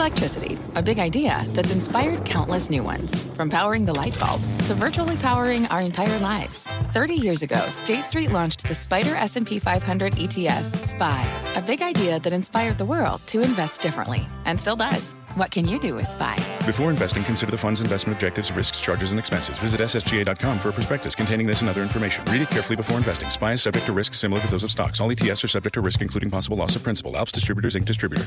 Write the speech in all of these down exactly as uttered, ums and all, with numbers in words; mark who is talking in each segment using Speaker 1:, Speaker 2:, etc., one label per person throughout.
Speaker 1: Electricity, a big idea that's inspired countless new ones. From powering the light bulb to virtually powering our entire lives. thirty years ago, State Street launched the Spider S and P five hundred E T F, S P Y. A big idea that inspired the world to invest differently. And still does. What can you do with S P Y?
Speaker 2: Before investing, consider the fund's investment objectives, risks, charges, and expenses. Visit S S G A dot com for a prospectus containing this and other information. Read it carefully before investing. S P Y is subject to risks similar to those of stocks. All E T Fs are subject to risk, including possible loss of principal. Alps Distributors, Incorporated Distributor.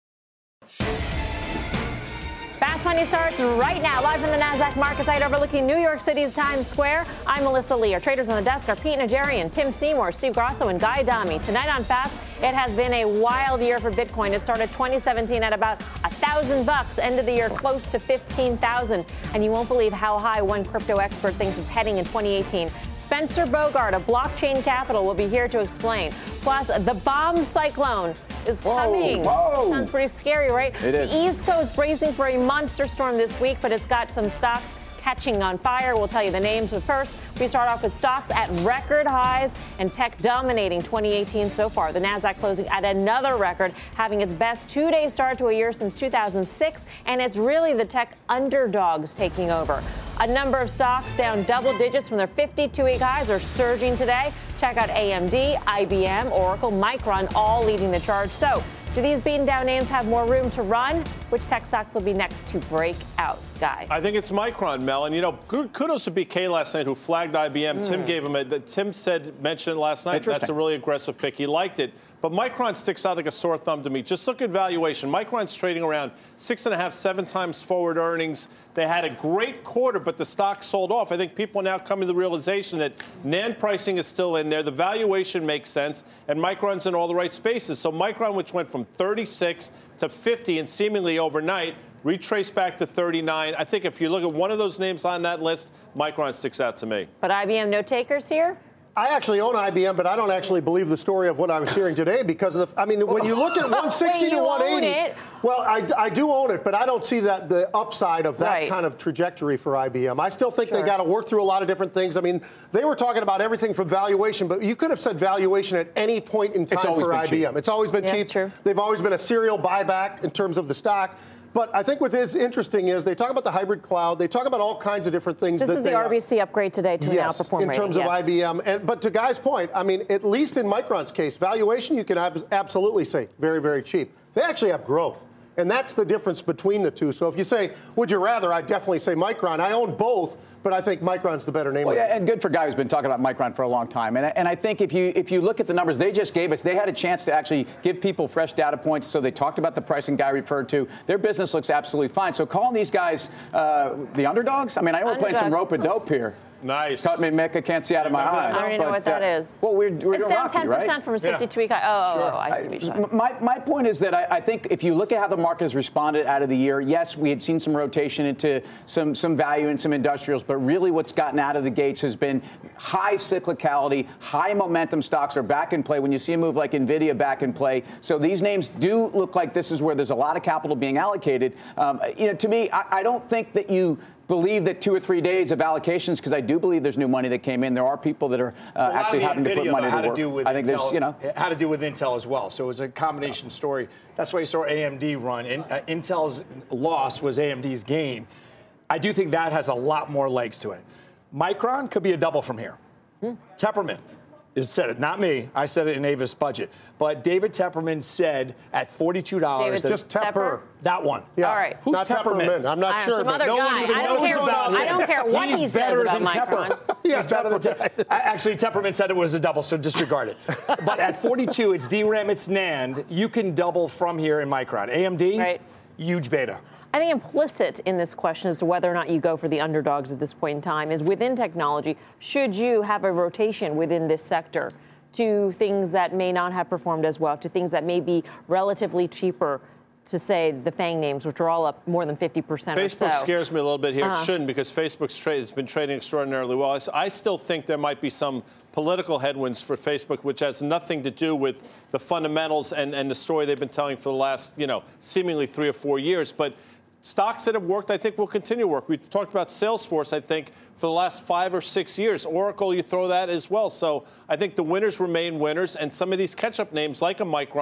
Speaker 3: Fast Money starts right now, live from the NASDAQ market site overlooking New York City's Times Square. I'm Melissa Lee. Our traders on the desk are Pete Najarian, Tim Seymour, Steve Grosso, and Guy Adami. Tonight on Fast, it has been a wild year for Bitcoin. It started twenty seventeen at about a thousand bucks, ended the year close to fifteen thousand. And you won't believe how high one crypto expert thinks it's heading in twenty eighteen. Spencer Bogart of Blockchain Capital will be here to explain. Plus, the bomb cyclone is
Speaker 4: whoa,
Speaker 3: coming.
Speaker 4: Whoa.
Speaker 3: Sounds pretty scary, right?
Speaker 4: It is.
Speaker 3: The East Coast bracing for a monster storm this week, but it's got some stocks catching on fire. We'll tell you the names, but first, we start off with stocks at record highs and tech dominating twenty eighteen so far. The NASDAQ closing at another record, having its best two-day start to a year since two thousand six, and it's really the tech underdogs taking over. A number of stocks down double digits from their fifty-two week highs are surging today. Check out A M D, I B M, Oracle, Micron, all leading the charge. So, do these beaten down names have more room to run? Which tech stocks will be next to break out, Guy?
Speaker 5: I think it's Micron, Mel. And, you know, kudos to B K last night, who flagged I B M. Mm. Tim gave him a, Tim said, mentioned it last night. That's a really aggressive pick. He liked it. But Micron sticks out like a sore thumb to me. Just look at valuation. Micron's trading around six and a half, seven times forward earnings. They had a great quarter, but the stock sold off. I think people are now coming to the realization that NAND pricing is still in there. The valuation makes sense, and Micron's in all the right spaces. So Micron, which went from thirty-six to fifty and seemingly overnight, retraced back to thirty-nine. I think if you look at one of those names on that list, Micron sticks out to me.
Speaker 3: But I B M, no takers here?
Speaker 6: I actually own I B M, but I don't actually believe the story of what I was hearing today because of the, I mean, when you look at one sixty
Speaker 3: Wait,
Speaker 6: to one eighty,
Speaker 3: it?
Speaker 6: well, I, I do own it, but I don't see that the upside of that
Speaker 3: right.
Speaker 6: kind of trajectory for I B M. I still think
Speaker 3: sure.
Speaker 6: they got to work through a lot of different things. I mean, they were talking about everything from valuation, but you could have said valuation at any point in time for I B M. Cheap. It's always been
Speaker 3: yeah,
Speaker 6: cheap.
Speaker 3: True.
Speaker 6: They've always been a serial buyback in terms of the stock. But I think what is interesting is they talk about the hybrid cloud. They talk about all kinds of different things.
Speaker 3: This
Speaker 6: that
Speaker 3: is the
Speaker 6: they,
Speaker 3: R B C upgrade today to
Speaker 6: yes,
Speaker 3: an outperform
Speaker 6: in terms
Speaker 3: rating,
Speaker 6: of
Speaker 3: yes.
Speaker 6: I B M. And, but to Guy's point, I mean, at least in Micron's case, valuation you can ab- absolutely say very, very cheap. They actually have growth. And that's the difference between the two. So if you say, would you rather, I'd definitely say Micron. I own both, but I think Micron's the better name.
Speaker 4: Well, yeah, and good for Guy who's been talking about Micron for a long time. And, and I think if you if you look at the numbers they just gave us, they had a chance to actually give people fresh data points. So they talked about the pricing Guy referred to. Their business looks absolutely fine. So calling these guys uh, the underdogs, I mean, I know we're playing some rope a dope here.
Speaker 5: Nice.
Speaker 4: Cut me, Mick. I can't see out of my eye.
Speaker 3: I don't even know what that
Speaker 4: uh,
Speaker 3: is.
Speaker 4: Well, we're, we're
Speaker 3: it's
Speaker 4: doing
Speaker 3: down
Speaker 4: Rocky,
Speaker 3: ten percent
Speaker 4: right?
Speaker 3: from a fifty-two week high. Oh,
Speaker 4: Sure.
Speaker 3: oh, I see what you're saying.
Speaker 4: My, my point is that I, I think if you look at how the market has responded out of the year, yes, we had seen some rotation into some, some value and some industrials, but really what's gotten out of the gates has been high cyclicality, high momentum stocks are back in play. When you see a move like NVIDIA back in play, so these names do look like this is where there's a lot of capital being allocated. Um, you know, to me, I, I don't think that you believe that two or three days of allocations, because I do believe there's new money that came in. There are people that are uh, actually having to put money
Speaker 7: had
Speaker 4: to work.
Speaker 7: To do with
Speaker 4: I think
Speaker 7: Intel,
Speaker 4: there's, you know,
Speaker 7: had to do with Intel as well. So it was a combination story. That's why you saw A M D run. In, uh, Intel's loss was A M D's gain. I do think that has a lot more legs to it. Micron could be a double from here. Hmm. Tepperman has said it, not me. I said it in Avis Budget. But David Tepperman said at forty-two dollars.
Speaker 6: David, just Tepper.
Speaker 7: That one.
Speaker 6: Yeah.
Speaker 3: All right.
Speaker 7: Who's
Speaker 6: not
Speaker 7: Tepperman?
Speaker 6: Tepperman? I'm not sure.
Speaker 3: Some other
Speaker 7: no
Speaker 3: guy.
Speaker 7: one
Speaker 3: I don't, care,
Speaker 7: about
Speaker 3: I don't care what
Speaker 7: He's
Speaker 3: he says
Speaker 7: better
Speaker 3: about
Speaker 7: than
Speaker 3: Micron.
Speaker 7: Tepper.
Speaker 6: Yeah,
Speaker 7: He's better than Tepper. Actually, Tepperman said it was a double, so disregard it. But at forty-two, it's D RAM, it's NAND. You can double from here in Micron. A M D,
Speaker 3: right.
Speaker 7: Huge beta.
Speaker 3: I think implicit in this question as to whether or not you go for the underdogs at this point in time is within technology, should you have a rotation within this sector to things that may not have performed as well, to things that may be relatively cheaper, to say the FANG names, which are all up more than fifty percent or so.
Speaker 5: Facebook scares me a little bit here.
Speaker 3: Uh-huh.
Speaker 5: It shouldn't, because Facebook's trade has been trading extraordinarily well. I, I still think there might be some political headwinds for Facebook, which has nothing to do with the fundamentals and, and the story they've been telling for the last, you know, seemingly three or four years. But stocks that have worked, I think, will continue to work. We've talked about Salesforce, I think, for the last five or six years. Oracle, you throw that as well. So I think the winners remain winners, and some of these catch-up names, like a Micron,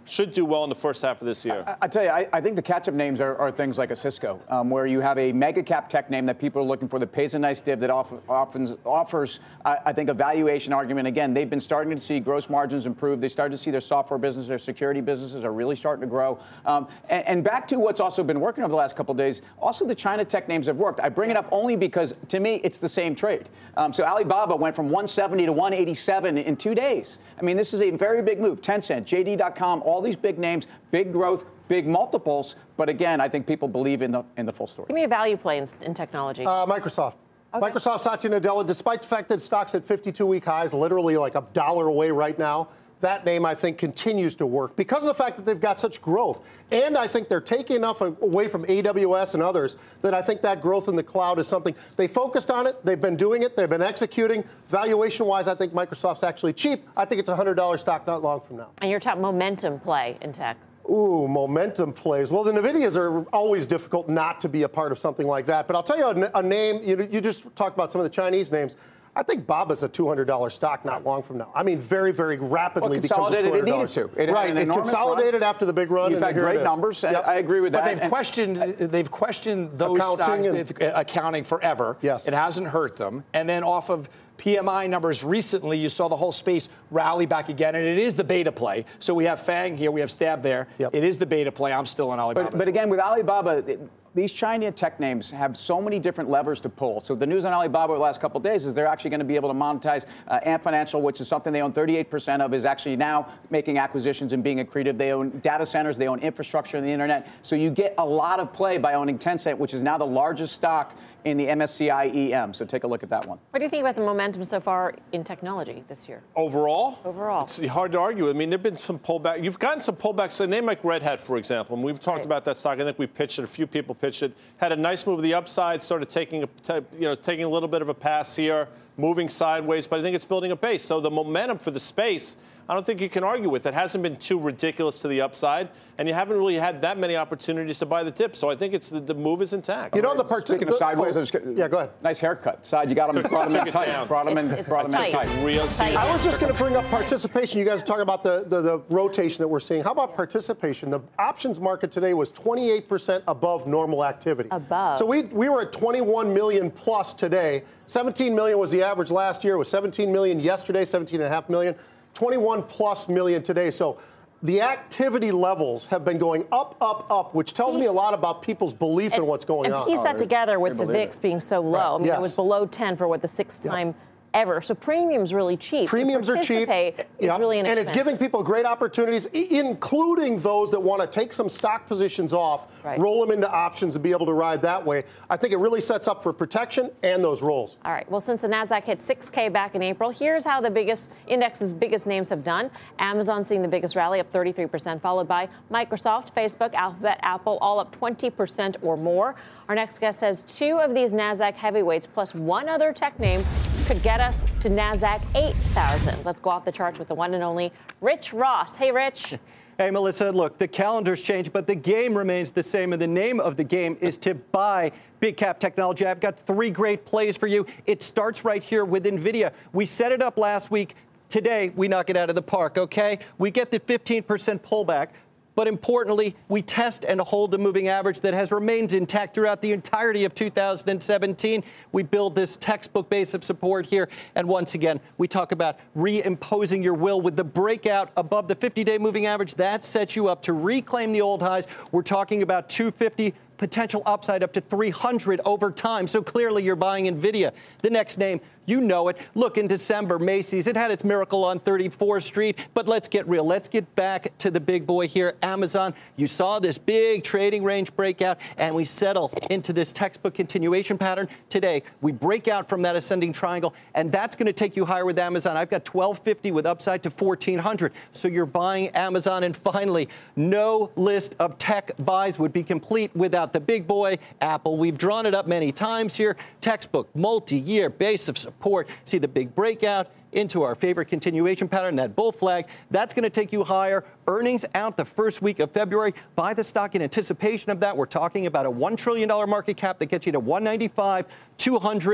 Speaker 5: should do well in the first half of this year.
Speaker 4: I, I tell you, I, I think the catch-up names are, are things like a Cisco, um, where you have a mega cap tech name that people are looking for that pays a nice div that offer, offers, offers I, I think, a valuation argument. Again, they've been starting to see gross margins improve. They started to see their software business, their security businesses are really starting to grow. Um, and, and back to what's also been working over the last couple of days, also the China tech names have worked. I bring it up only because, to me, it's the same trade. Um, so Alibaba went from one seventy to one eighty-seven in two days. I mean, this is a very big move. Tencent, J D dot com, all these big names, big growth, big multiples. But again, I think people believe in the in the full story.
Speaker 3: Give me a value play in, in technology.
Speaker 6: Uh, Microsoft. Okay. Microsoft, Satya Nadella, despite the fact that stock's at fifty-two week highs, literally like a dollar away right now, that name, I think, continues to work because of the fact that they've got such growth. And I think they're taking enough away from A W S and others that I think that growth in the cloud is something they focused on it. They've been doing it. They've been executing. Valuation-wise, I think Microsoft's actually cheap. I think it's a one hundred dollar stock not long from now.
Speaker 3: And your top momentum play in tech?
Speaker 6: Ooh, momentum plays. Well, the NVIDIAs are always difficult not to be a part of something like that. But I'll tell you a, a name. You, you just talked about some of the Chinese names. I think Baba's a two hundred dollar stock not long from now. I mean, very, very rapidly
Speaker 4: well,
Speaker 6: becomes a two hundred dollar.
Speaker 4: It needed to. It
Speaker 6: right, it consolidated run. after the big run.
Speaker 4: You've
Speaker 6: and
Speaker 4: had great numbers. Yep. I agree with that.
Speaker 7: But they've
Speaker 4: and,
Speaker 7: questioned. They've questioned those
Speaker 6: accounting
Speaker 7: stocks, and, accounting forever.
Speaker 6: Yes,
Speaker 7: it hasn't hurt them. And then off of P M I numbers recently, you saw the whole space rally back again, and it is the beta play. So we have Fang here, we have Stab there. Yep. It is the beta play. I'm still on Alibaba.
Speaker 4: But, but again, with Alibaba, it, these China tech names have so many different levers to pull. So the news on Alibaba the last couple of days is they're actually going to be able to monetize uh, Ant Financial, which is something they own thirty-eight percent of, is actually now making acquisitions and being accretive. They own data centers. They own infrastructure in the internet. So you get a lot of play by owning Tencent, which is now the largest stock in the M S C I E M. So take a look at that one.
Speaker 3: What do you think about the momentum so far in technology this year?
Speaker 5: Overall?
Speaker 3: Overall.
Speaker 5: It's hard to argue. I mean, there have been some pullback. You've gotten some pullbacks. A name like Red Hat, for example, and we've talked right. about that stock. I think we pitched it. A few people pitched it. Had a nice move to the upside, started taking a, you know, taking a little bit of a pass here, moving sideways, but I think it's building a base. So the momentum for the space, I don't think you can argue with. It hasn't been too ridiculous to the upside, and you haven't really had that many opportunities to buy the dip. So I think it's the, the move is intact.
Speaker 6: You know, the part.
Speaker 4: Speaking of sideways, oh,
Speaker 6: yeah, go ahead.
Speaker 4: Nice haircut. Side, you got them, brought them in tight. Brought them in,
Speaker 3: it's, it's
Speaker 4: brought them in
Speaker 3: tight.
Speaker 4: tight.
Speaker 5: Real
Speaker 3: tight.
Speaker 6: I was just going to bring up participation. You guys are talking about the, the, the rotation that we're seeing. How about participation? The options market today was twenty-eight percent above normal activity.
Speaker 3: Above.
Speaker 6: So we we were at twenty-one million plus today. seventeen million was the average last year. It was seventeen million yesterday, seventeen and a half million. twenty-one plus million today. So the activity levels have been going up, up, up, which tells
Speaker 3: he's,
Speaker 6: me a lot about people's belief
Speaker 3: and,
Speaker 6: in what's going
Speaker 3: and
Speaker 6: on.
Speaker 3: And piece that together with the V I X being so low.
Speaker 6: Right.
Speaker 3: I mean,
Speaker 6: yes.
Speaker 3: it was below ten for what, the sixth
Speaker 6: yep.
Speaker 3: time ever. So premium's really cheap.
Speaker 6: Premiums are cheap.
Speaker 3: It's
Speaker 6: yep.
Speaker 3: really inexpensive.
Speaker 6: And it's giving people great opportunities, including those that want to take some stock positions off,
Speaker 3: right.
Speaker 6: roll them into options and be able to ride that way. I think it really sets up for protection and those rolls.
Speaker 3: All right. Well, since the NASDAQ hit six K back in April, here's how the biggest index's biggest names have done. Amazon seeing the biggest rally, up thirty-three percent, followed by Microsoft, Facebook, Alphabet, Apple, all up twenty percent or more. Our next guest says two of these NASDAQ heavyweights plus one other tech name could get us to NASDAQ eight thousand. Let's go off the charts with the one and only Rich Ross. Hey, Rich.
Speaker 8: Hey, Melissa, look, the calendar's changed, but the game remains the same, and the name of the game is to buy big cap technology. I've got three great plays for you. It starts right here with NVIDIA. We set it up last week. Today, we knock it out of the park, okay? We get the fifteen percent pullback. But importantly, we test and hold a moving average that has remained intact throughout the entirety of two thousand seventeen. We build this textbook base of support here. And once again, we talk about reimposing your will with the breakout above the fifty-day moving average. That sets you up to reclaim the old highs. We're talking about two fifty. Potential upside up to three hundred over time. So clearly you're buying NVIDIA. The next name, you know it. Look, in December, Macy's, it had its miracle on thirty-fourth Street. But let's get real. Let's get back to the big boy here, Amazon. You saw this big trading range breakout, and we settle into this textbook continuation pattern. Today, we break out from that ascending triangle, and that's going to take you higher with Amazon. I've got twelve fifty with upside to fourteen hundred. So you're buying Amazon. And finally, no list of tech buys would be complete without the big boy, Apple. We've drawn it up many times here. Textbook, multi-year base of support. See the big breakout into our favorite continuation pattern, that bull flag. That's going to take you higher. Earnings out the first week of February. Buy the stock in anticipation of that. We're talking about a one trillion dollars market cap that gets you to one ninety-five, two hundred.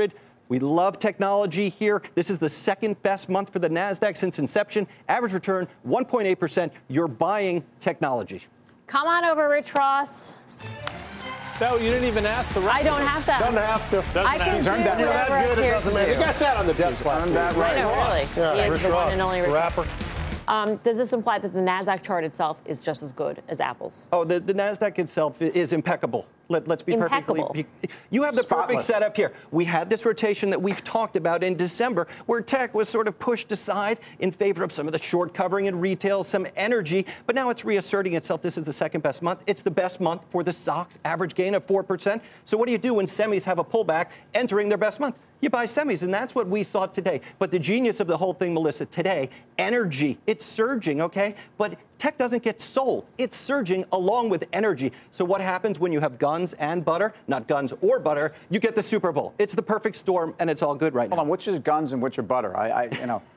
Speaker 8: We love technology here. This is the second best month for the NASDAQ since inception. Average return, one point eight percent. You're buying technology.
Speaker 3: Come on over, Rich Ross.
Speaker 5: No, you didn't even ask the rest.
Speaker 3: I don't have to.
Speaker 6: Doesn't have to.
Speaker 5: Doesn't
Speaker 3: I can
Speaker 5: have
Speaker 3: do
Speaker 5: to.
Speaker 6: You're that
Speaker 3: whatever
Speaker 6: good, it
Speaker 3: appears
Speaker 6: doesn't
Speaker 3: to
Speaker 6: matter.
Speaker 3: do.
Speaker 6: You got sat on the desk last week.
Speaker 3: I know, really.
Speaker 6: Yeah,
Speaker 3: He is
Speaker 6: Rich
Speaker 3: the one
Speaker 6: Ross,
Speaker 3: and only Rich
Speaker 6: rapper.
Speaker 3: Um, does this imply that the NASDAQ chart itself is just as good as Apple's?
Speaker 8: Oh, the, the NASDAQ itself is impeccable. Let, let's be
Speaker 3: Impeccable.
Speaker 8: perfectly. You have the
Speaker 4: Spotless.
Speaker 8: perfect setup here. We had this rotation that we've talked about in December, where tech was sort of pushed aside in favor of some of the short covering in retail, some energy, but now it's reasserting itself. This is the second best month. It's the best month for the stocks, average gain of four percent. So what do you do when semis have a pullback entering their best month? You buy semis, and that's what we saw today. But the genius of the whole thing, Melissa, today, energy, it's surging, okay? But tech doesn't get sold. It's surging along with energy. So what happens when you have guns and butter? Not guns or butter. You get the Super Bowl. It's the perfect storm, and it's all good right now.
Speaker 4: Hold on, which is guns and which are butter? I, I you know.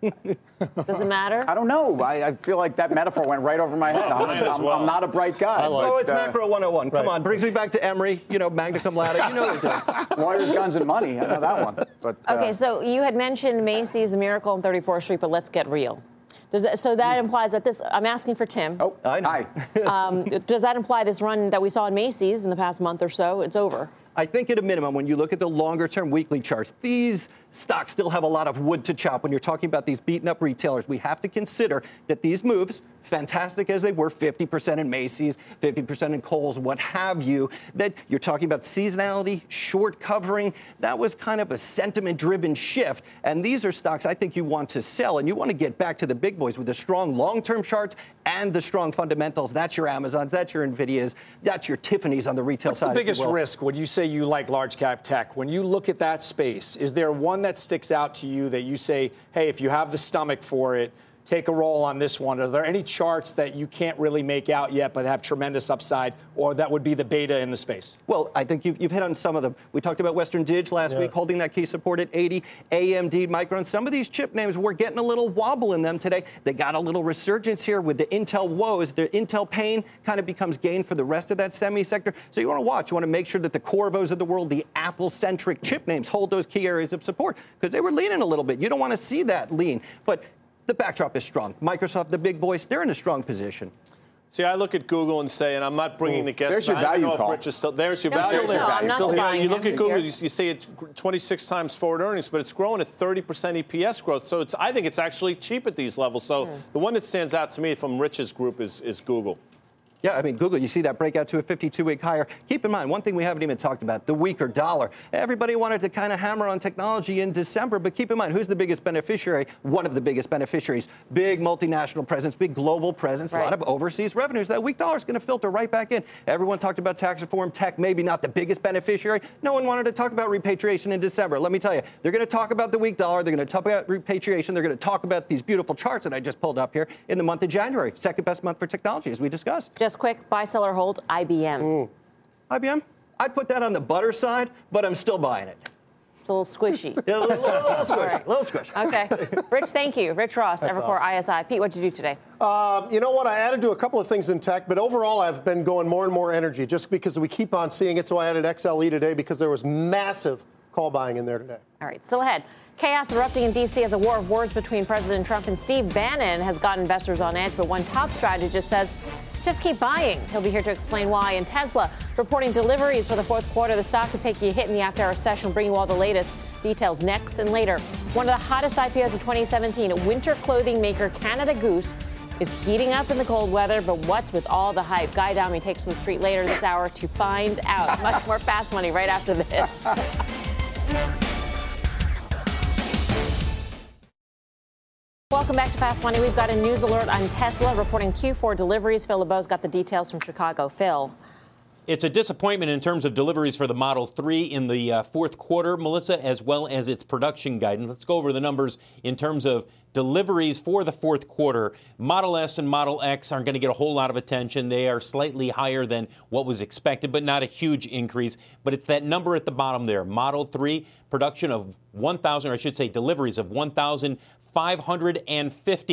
Speaker 3: Does it matter?
Speaker 4: I don't know. I, I feel like that metaphor went right over my head. I'm,
Speaker 5: mine as
Speaker 4: I'm-
Speaker 5: well.
Speaker 4: I'm not a bright guy.
Speaker 6: like
Speaker 8: Oh,
Speaker 4: but,
Speaker 8: it's
Speaker 4: uh,
Speaker 8: macro one oh one. Come
Speaker 6: right.
Speaker 8: on, brings me back to Emory, you know, magna cum laude. You know what it did.
Speaker 4: Lawyers, guns, and money. I know that one. But uh,
Speaker 3: Okay, so you had mentioned Macy's, the Miracle on thirty-fourth Street, but let's get real. Does it, so that implies that this, I'm asking for Tim.
Speaker 4: oh,
Speaker 8: I know.
Speaker 4: hi.
Speaker 3: Um, does that imply this run that we saw in Macy's in the past month or so, it's over?
Speaker 8: I think at a minimum, when you look at the longer-term weekly charts, these stocks still have a lot of wood to chop. When you're talking about these beaten-up retailers, we have to consider that these moves, fantastic as they were, fifty percent in Macy's, fifty percent in Kohl's, what have you, that you're talking about seasonality, short covering. That was kind of a sentiment-driven shift. And these are stocks I think you want to sell, and you want to get back to the big boys with the strong long-term charts and the strong fundamentals. That's your Amazons, that's your NVIDIAs, that's your Tiffany's on the retail
Speaker 7: What's
Speaker 8: side.
Speaker 7: the
Speaker 8: if you
Speaker 7: biggest
Speaker 8: will.
Speaker 7: risk when you say you like large cap tech? When you look at that space, is there one that sticks out to you that you say, hey, if you have the stomach for it, take a roll on this one? Are there any charts that you can't really make out yet but have tremendous upside, or that would be the beta in the space?
Speaker 8: Well, I think you've, you've hit on some of them. We talked about Western Dig last
Speaker 6: Yeah.
Speaker 8: week, holding that key support at eighty, A M D, Micron. Some of these chip names, we're getting a little wobble in them today. They got a little resurgence here with the Intel woes. The Intel pain kind of becomes gain for the rest of that semi sector. So you want to watch. You want to make sure that the Corvos of the world, the Apple-centric chip names, hold those key areas of support because they were leaning a little bit. You don't want to see that lean. But the backdrop is strong. Microsoft, the big boys, they're in a strong position.
Speaker 5: See, I look at Google and say, and I'm not bringing the guests.
Speaker 4: There's your
Speaker 5: I don't
Speaker 4: value
Speaker 5: know if
Speaker 4: call.
Speaker 5: Rich is still, there's your
Speaker 3: No,
Speaker 5: value.
Speaker 3: no, no, I'm not
Speaker 4: Still
Speaker 3: the
Speaker 4: here.
Speaker 3: buying
Speaker 5: You look
Speaker 3: him
Speaker 5: at Google,
Speaker 3: this
Speaker 5: you, you see it twenty-six times forward earnings, but it's growing at thirty percent E P S growth. So it's, I think it's actually cheap at these levels. So
Speaker 3: Hmm.
Speaker 5: the one that stands out to me from Rich's group is, is Google.
Speaker 8: Yeah, I mean, Google, you see that breakout to a fifty-two week higher. Keep in mind, one thing we haven't even talked about, the weaker dollar. Everybody wanted to kind of hammer on technology in December, but keep in mind, who's the biggest beneficiary? One of the biggest beneficiaries. Big multinational presence, big global presence, a lot
Speaker 3: Right.
Speaker 8: of overseas revenues. That weak dollar is going to filter right back in. Everyone talked about tax reform, tech maybe not the biggest beneficiary. No one wanted to talk about repatriation in December. Let me tell you, they're going to talk about the weak dollar. They're going to talk about repatriation. They're going to talk about these beautiful charts that I just pulled up here in the month of January. Second best month for technology, as we discussed.
Speaker 3: Just quick, buy, sell, or hold, I B M.
Speaker 8: I B M, I'd put that on the butter side, but I'm still buying it.
Speaker 3: It's a little squishy.
Speaker 8: Yeah, a little, little, little squishy,
Speaker 3: right.
Speaker 8: little squishy.
Speaker 3: Okay. Rich, thank you. Rich Ross, Evercore I S I. Pete, what'd you do today?
Speaker 6: Uh, you know what? I added to a couple of things in tech, but overall, I've been going more and more energy just because we keep on seeing it. So I added X L E today because there was massive call buying in there today.
Speaker 3: All right, still ahead. Chaos erupting in D C as a war of words between President Trump and Steve Bannon has got investors on edge, but one top strategist says, just keep buying. He'll be here to explain why. And Tesla reporting deliveries for the fourth quarter. The stock is taking a hit in the after-hour session. We'll bring you all the latest details next and later. One of the hottest I P Os of twenty seventeen, winter clothing maker Canada Goose is heating up in the cold weather, but what's with all the hype? Guy Adami takes to the street later this hour to find out. Much more Fast Money right after this. Welcome back to Fast Money. We've got a news alert on Tesla reporting Q four deliveries. Phil LeBeau's got the details from Chicago. Phil.
Speaker 9: It's a disappointment in terms of deliveries for the Model three in the uh, fourth quarter, Melissa, as well as its production guidance. Let's go over the numbers in terms of deliveries for the fourth quarter. Model S and Model X aren't going to get a whole lot of attention. They are slightly higher than what was expected, but not a huge increase. But it's that number at the bottom there. Model three, production of one thousand, or I should say deliveries of one thousand five hundred fifty.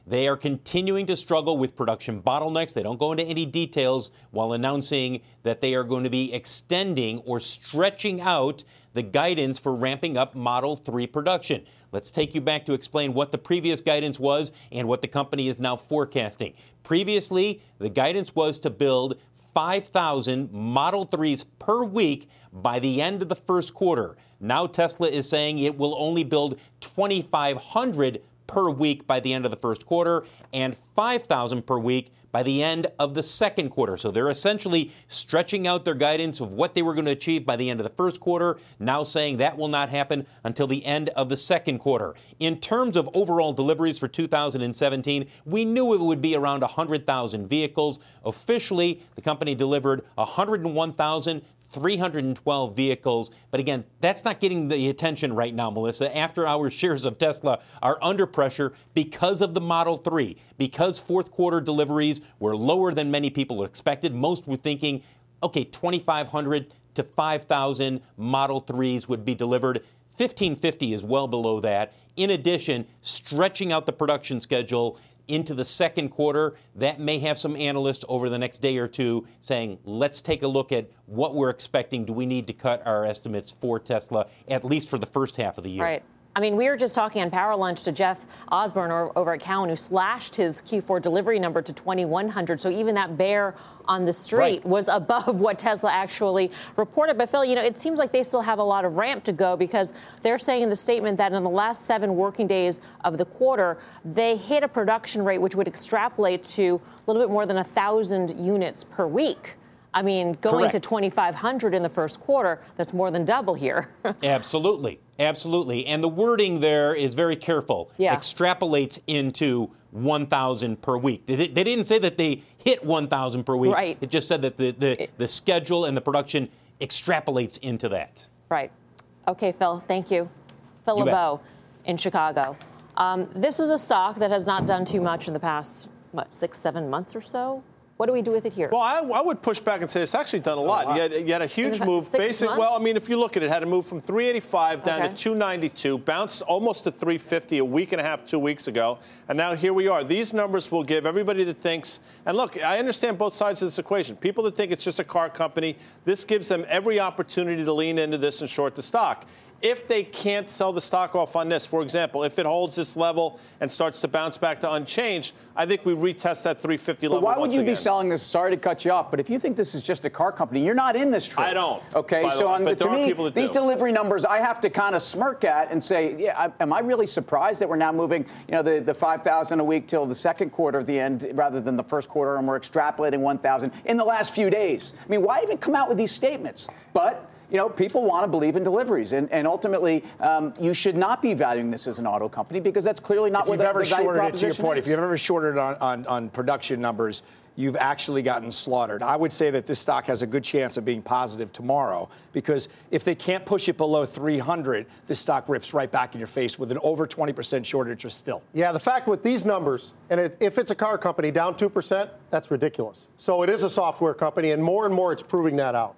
Speaker 9: They are continuing to struggle with production bottlenecks. They don't go into any details while announcing that they are going to be extending or stretching out the guidance for ramping up Model three production. Let's take you back to explain what the previous guidance was and what the company is now forecasting. Previously, the guidance was to build five thousand Model threes per week by the end of the first quarter. Now Tesla is saying it will only build twenty-five hundred per week by the end of the first quarter and five thousand per week by the end of the second quarter. So they're essentially stretching out their guidance of what they were going to achieve by the end of the first quarter, now saying that will not happen until the end of the second quarter. In terms of overall deliveries for two thousand seventeen, we knew it would be around one hundred thousand vehicles. Officially, the company delivered one hundred one thousand three hundred twelve vehicles. But again, that's not getting the attention right now, Melissa. After hours shares of Tesla are under pressure because of the Model three, because fourth quarter deliveries were lower than many people expected. Most were thinking, okay, twenty-five hundred to five thousand Model threes would be delivered. fifteen fifty is well below that. In addition, stretching out the production schedule into the second quarter, that may have some analysts over the next day or two saying, let's take a look at what we're expecting. Do we need to cut our estimates for Tesla, at least for the first half of the year?
Speaker 3: Right. I mean, we were just talking on Power Lunch to Jeff Osborne over at Cowen, who slashed his Q four delivery number to twenty-one hundred. So even that bear on the street right. was above what Tesla actually reported. But, Phil, you know, it seems like they still have a lot of ramp to go because they're saying in the statement that in the last seven working days of the quarter, they hit a production rate which would extrapolate to a little bit more than one thousand units per week. I mean, going
Speaker 9: Correct.
Speaker 3: to twenty-five hundred in the first quarter, that's more than double here.
Speaker 9: Absolutely. Absolutely. And the wording there is very careful.
Speaker 3: Yeah.
Speaker 9: Extrapolates into one thousand per week. They, they didn't say that they hit one thousand per week.
Speaker 3: Right.
Speaker 9: It just said that the, the, the schedule and the production extrapolates into that.
Speaker 3: Right. Okay, Phil, thank you. Phil
Speaker 9: You
Speaker 3: LeBeau in Chicago. Um, this is a stock that has not done too much in the past, what, six, seven months or so? What do we do with it here?
Speaker 5: Well, I, I would push back and say it's actually done a lot. A lot. You, had, you had a huge move. Basic.
Speaker 3: Months?
Speaker 5: Well, I mean, if you look at it, it had to move from three eighty-five down
Speaker 3: okay.
Speaker 5: to two ninety-two, bounced almost to three fifty a week and a half, two weeks ago, and now here we are. These numbers will give everybody that thinks, and look, I understand both sides of this equation. People that think it's just a car company, this gives them every opportunity to lean into this and short the stock. If they can't sell the stock off on this, for example, if it holds this level and starts to bounce back to unchanged, I think we retest that three fifty level.
Speaker 4: But why would
Speaker 5: once
Speaker 4: you
Speaker 5: again.
Speaker 4: be selling this? Sorry to cut you off, but if you think this is just a car company, you're not in this trade.
Speaker 5: I don't.
Speaker 4: Okay, so
Speaker 5: way,
Speaker 4: on,
Speaker 5: but
Speaker 4: to
Speaker 5: there are
Speaker 4: me,
Speaker 5: people that
Speaker 4: these
Speaker 5: do.
Speaker 4: delivery numbers, I have to kind of smirk at and say, yeah, I, am I really surprised that we're now moving, you know, the, the five thousand a week till the second quarter of the end rather than the first quarter, and we're extrapolating one thousand in the last few days? I mean, why even come out with these statements? But you know, people want to believe in deliveries, and, and ultimately, um, you should not be valuing this as an auto company because that's clearly not
Speaker 7: if
Speaker 4: what
Speaker 7: you've
Speaker 4: the,
Speaker 7: ever
Speaker 4: the value
Speaker 7: shorted it, to your point,
Speaker 4: is.
Speaker 7: if you've ever shorted on, on, on production numbers, you've actually gotten slaughtered. I would say that this stock has a good chance of being positive tomorrow because if they can't push it below three hundred, this stock rips right back in your face with an over twenty percent short interest still.
Speaker 6: Yeah, the fact with these numbers, and it, if it's a car company down two percent, that's ridiculous. So it is a software company, and more and more it's proving that out.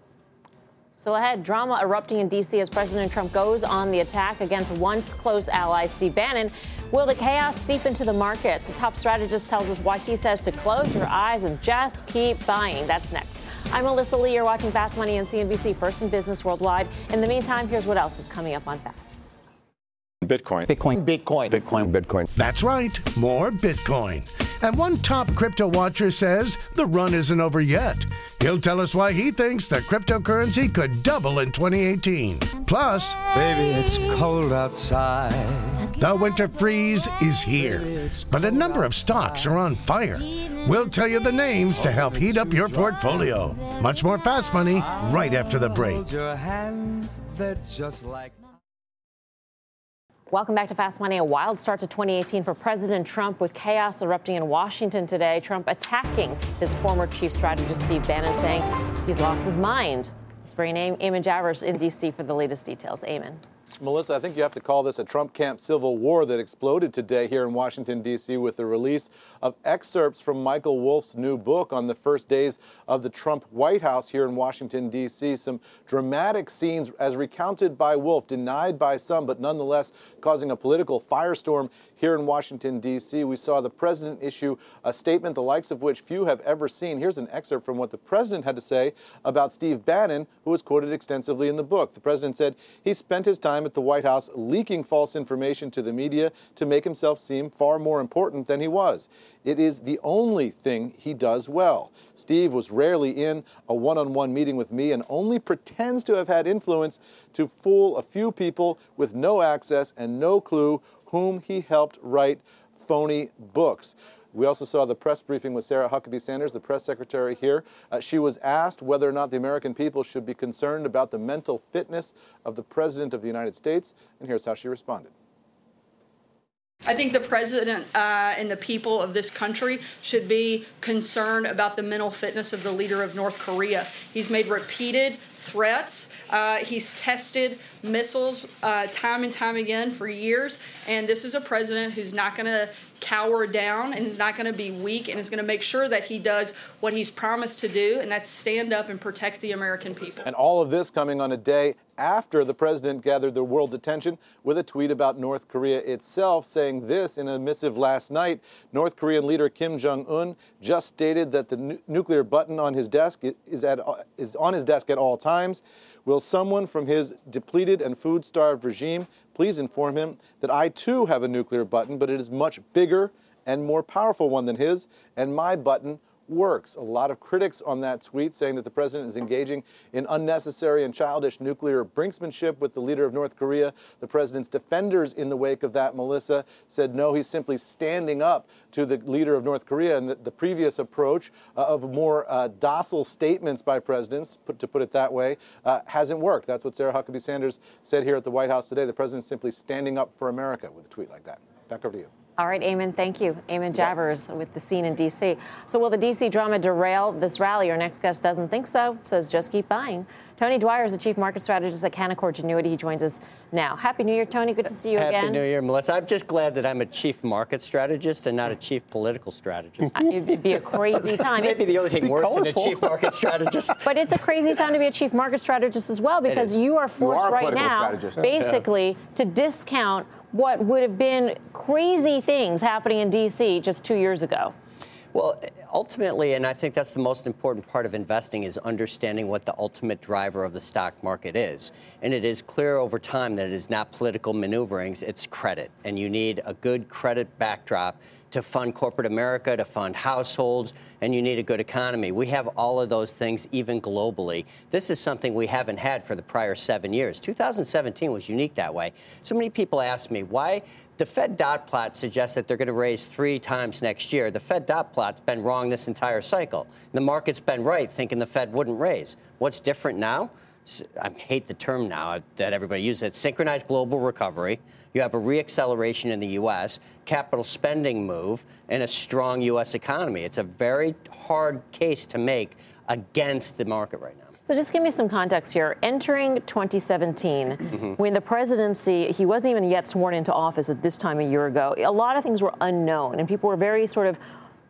Speaker 3: Still ahead, drama erupting in D C as President Trump goes on the attack against once close ally Steve Bannon. Will the chaos seep into the markets? A top strategist tells us why he says to close your eyes and just keep buying. That's next. I'm Melissa Lee. You're watching Fast Money on C N B C, First in Business Worldwide. In the meantime, here's what else is coming up on Fast.
Speaker 10: Bitcoin.
Speaker 11: Bitcoin.
Speaker 10: Bitcoin.
Speaker 11: Bitcoin.
Speaker 10: Bitcoin.
Speaker 12: That's right. More Bitcoin. And one top crypto watcher says the run isn't over yet. He'll tell us why he thinks the cryptocurrency could double in twenty eighteen. Plus,
Speaker 11: baby, it's cold outside.
Speaker 12: The winter freeze is here, but a number of stocks are on fire. We'll tell you the names to help heat up your portfolio. Much more Fast Money right after the break.
Speaker 3: Welcome back to Fast Money. A wild start to twenty eighteen for President Trump with chaos erupting in Washington today. Trump attacking his former chief strategist, Steve Bannon, saying he's lost his mind. Let's bring in Eamon Javers in D C for the latest details. Eamon.
Speaker 10: Melissa, I think you have to call this a Trump camp civil war that exploded today here in Washington, D C with the release of excerpts from Michael Wolff's new book on the first days of the Trump White House here in Washington, D C. Some dramatic scenes as recounted by Wolff, denied by some, but nonetheless causing a political firestorm here in Washington, D C. We saw the president issue a statement the likes of which few have ever seen. Here's an excerpt from what the president had to say about Steve Bannon, who was quoted extensively in the book. The president said he spent his time at the White House leaking false information to the media to make himself seem far more important than he was. It is the only thing he does well. Steve was rarely in a one-on-one meeting with me and only pretends to have had influence to fool a few people with no access and no clue whom he helped write phony books. We also saw the press briefing with Sarah Huckabee Sanders, the press secretary here. Uh, she was asked whether or not the American people should be concerned about the mental fitness of the President of the United States, and here's how she responded.
Speaker 13: I think the president uh, and the people of this country should be concerned about the mental fitness of the leader of North Korea. He's made repeated threats. Uh, he's tested missiles uh, time and time again for years. And this is a president who's not going to cower down and is not going to be weak and is going to make sure that he does what he's promised to do, and that's stand up and protect the American people.
Speaker 10: And all of this coming on a day after the president gathered the world's attention with a tweet about North Korea itself, saying this in a missive last night. North Korean leader Kim Jong-un just stated that the nu- nuclear button on his desk is, at, is on his desk at all times. Will someone from his depleted and food-starved regime please inform him that I too have a nuclear button, but it is much bigger and more powerful one than his, and my button works. A lot of critics on that tweet saying that the president is engaging in unnecessary and childish nuclear brinksmanship with the leader of North Korea. The president's defenders in the wake of that, Melissa, said no, he's simply standing up to the leader of North Korea. And the, the previous approach uh, of more uh, docile statements by presidents, put, to put it that way, uh, hasn't worked. That's what Sarah Huckabee Sanders said here at the White House today. The president's simply standing up for America with a tweet like that. Back over to you.
Speaker 3: All right, Eamon, thank you. Eamon Javers with the scene in D C. So will the D C drama derail this rally? Our next guest doesn't think so, says just keep buying. Tony Dwyer is the chief market strategist at Canaccord Genuity. He joins us now. Happy New Year, Tony. Good to see you
Speaker 14: Happy
Speaker 3: again.
Speaker 14: Happy New Year, Melissa. I'm just glad that I'm a chief market strategist and not a chief political strategist.
Speaker 3: It'd be a crazy time.
Speaker 14: Maybe
Speaker 3: it's,
Speaker 14: the only thing worse colorful. than a chief market strategist.
Speaker 3: But it's a crazy time to be a chief market strategist as well, because you are forced
Speaker 4: you are
Speaker 3: right now, strategist. basically, yeah. to discount what would have been crazy things happening in D C just two years ago.
Speaker 14: Well, ultimately, and I think that's the most important part of investing, is understanding what the ultimate driver of the stock market is. And it is clear over time that it is not political maneuverings, it's credit. And you need a good credit backdrop to fund corporate America, to fund households, and you need a good economy. We have all of those things, even globally. This is something we haven't had for the prior seven years. two thousand seventeen was unique that way. So many people ask me, why? The Fed dot plot suggests that they're going to raise three times next year. The Fed dot plot's been wrong this entire cycle. The market's been right, thinking the Fed wouldn't raise. What's different now? I hate the term now that everybody uses it. Synchronized global recovery. You have a reacceleration in the U S, capital spending move, and a strong U S economy. It's a very hard case to make against the market right now.
Speaker 3: So just give me some context here. Entering twenty seventeen, mm-hmm. when the presidency, he wasn't even yet sworn into office at this time a year ago, a lot of things were unknown, and people were very sort of,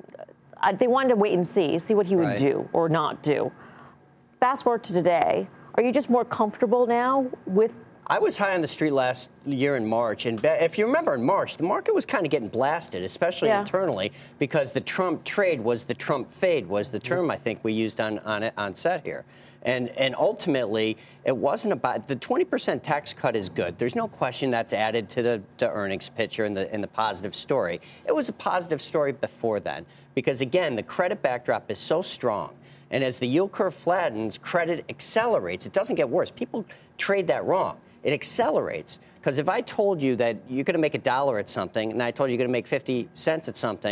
Speaker 3: uh, they wanted to wait and see, see what he would right. do or not do. Fast forward to today, are you just more comfortable now with?
Speaker 14: I was high on the street last year in March, and if you remember in March, the market was kind of getting blasted, especially yeah. internally, because the Trump trade was the Trump fade, was the term I think we used on on, it, on set here. And and ultimately, it wasn't about the twenty percent tax cut is good. There's no question that's added to the, the earnings picture and the, and the positive story. It was a positive story before then, because, again, the credit backdrop is so strong. And as the yield curve flattens, credit accelerates. It doesn't get worse. People trade that wrong. It accelerates. Because if I told you that you're going to make a dollar at something, and I told you you're going to make fifty cents at something,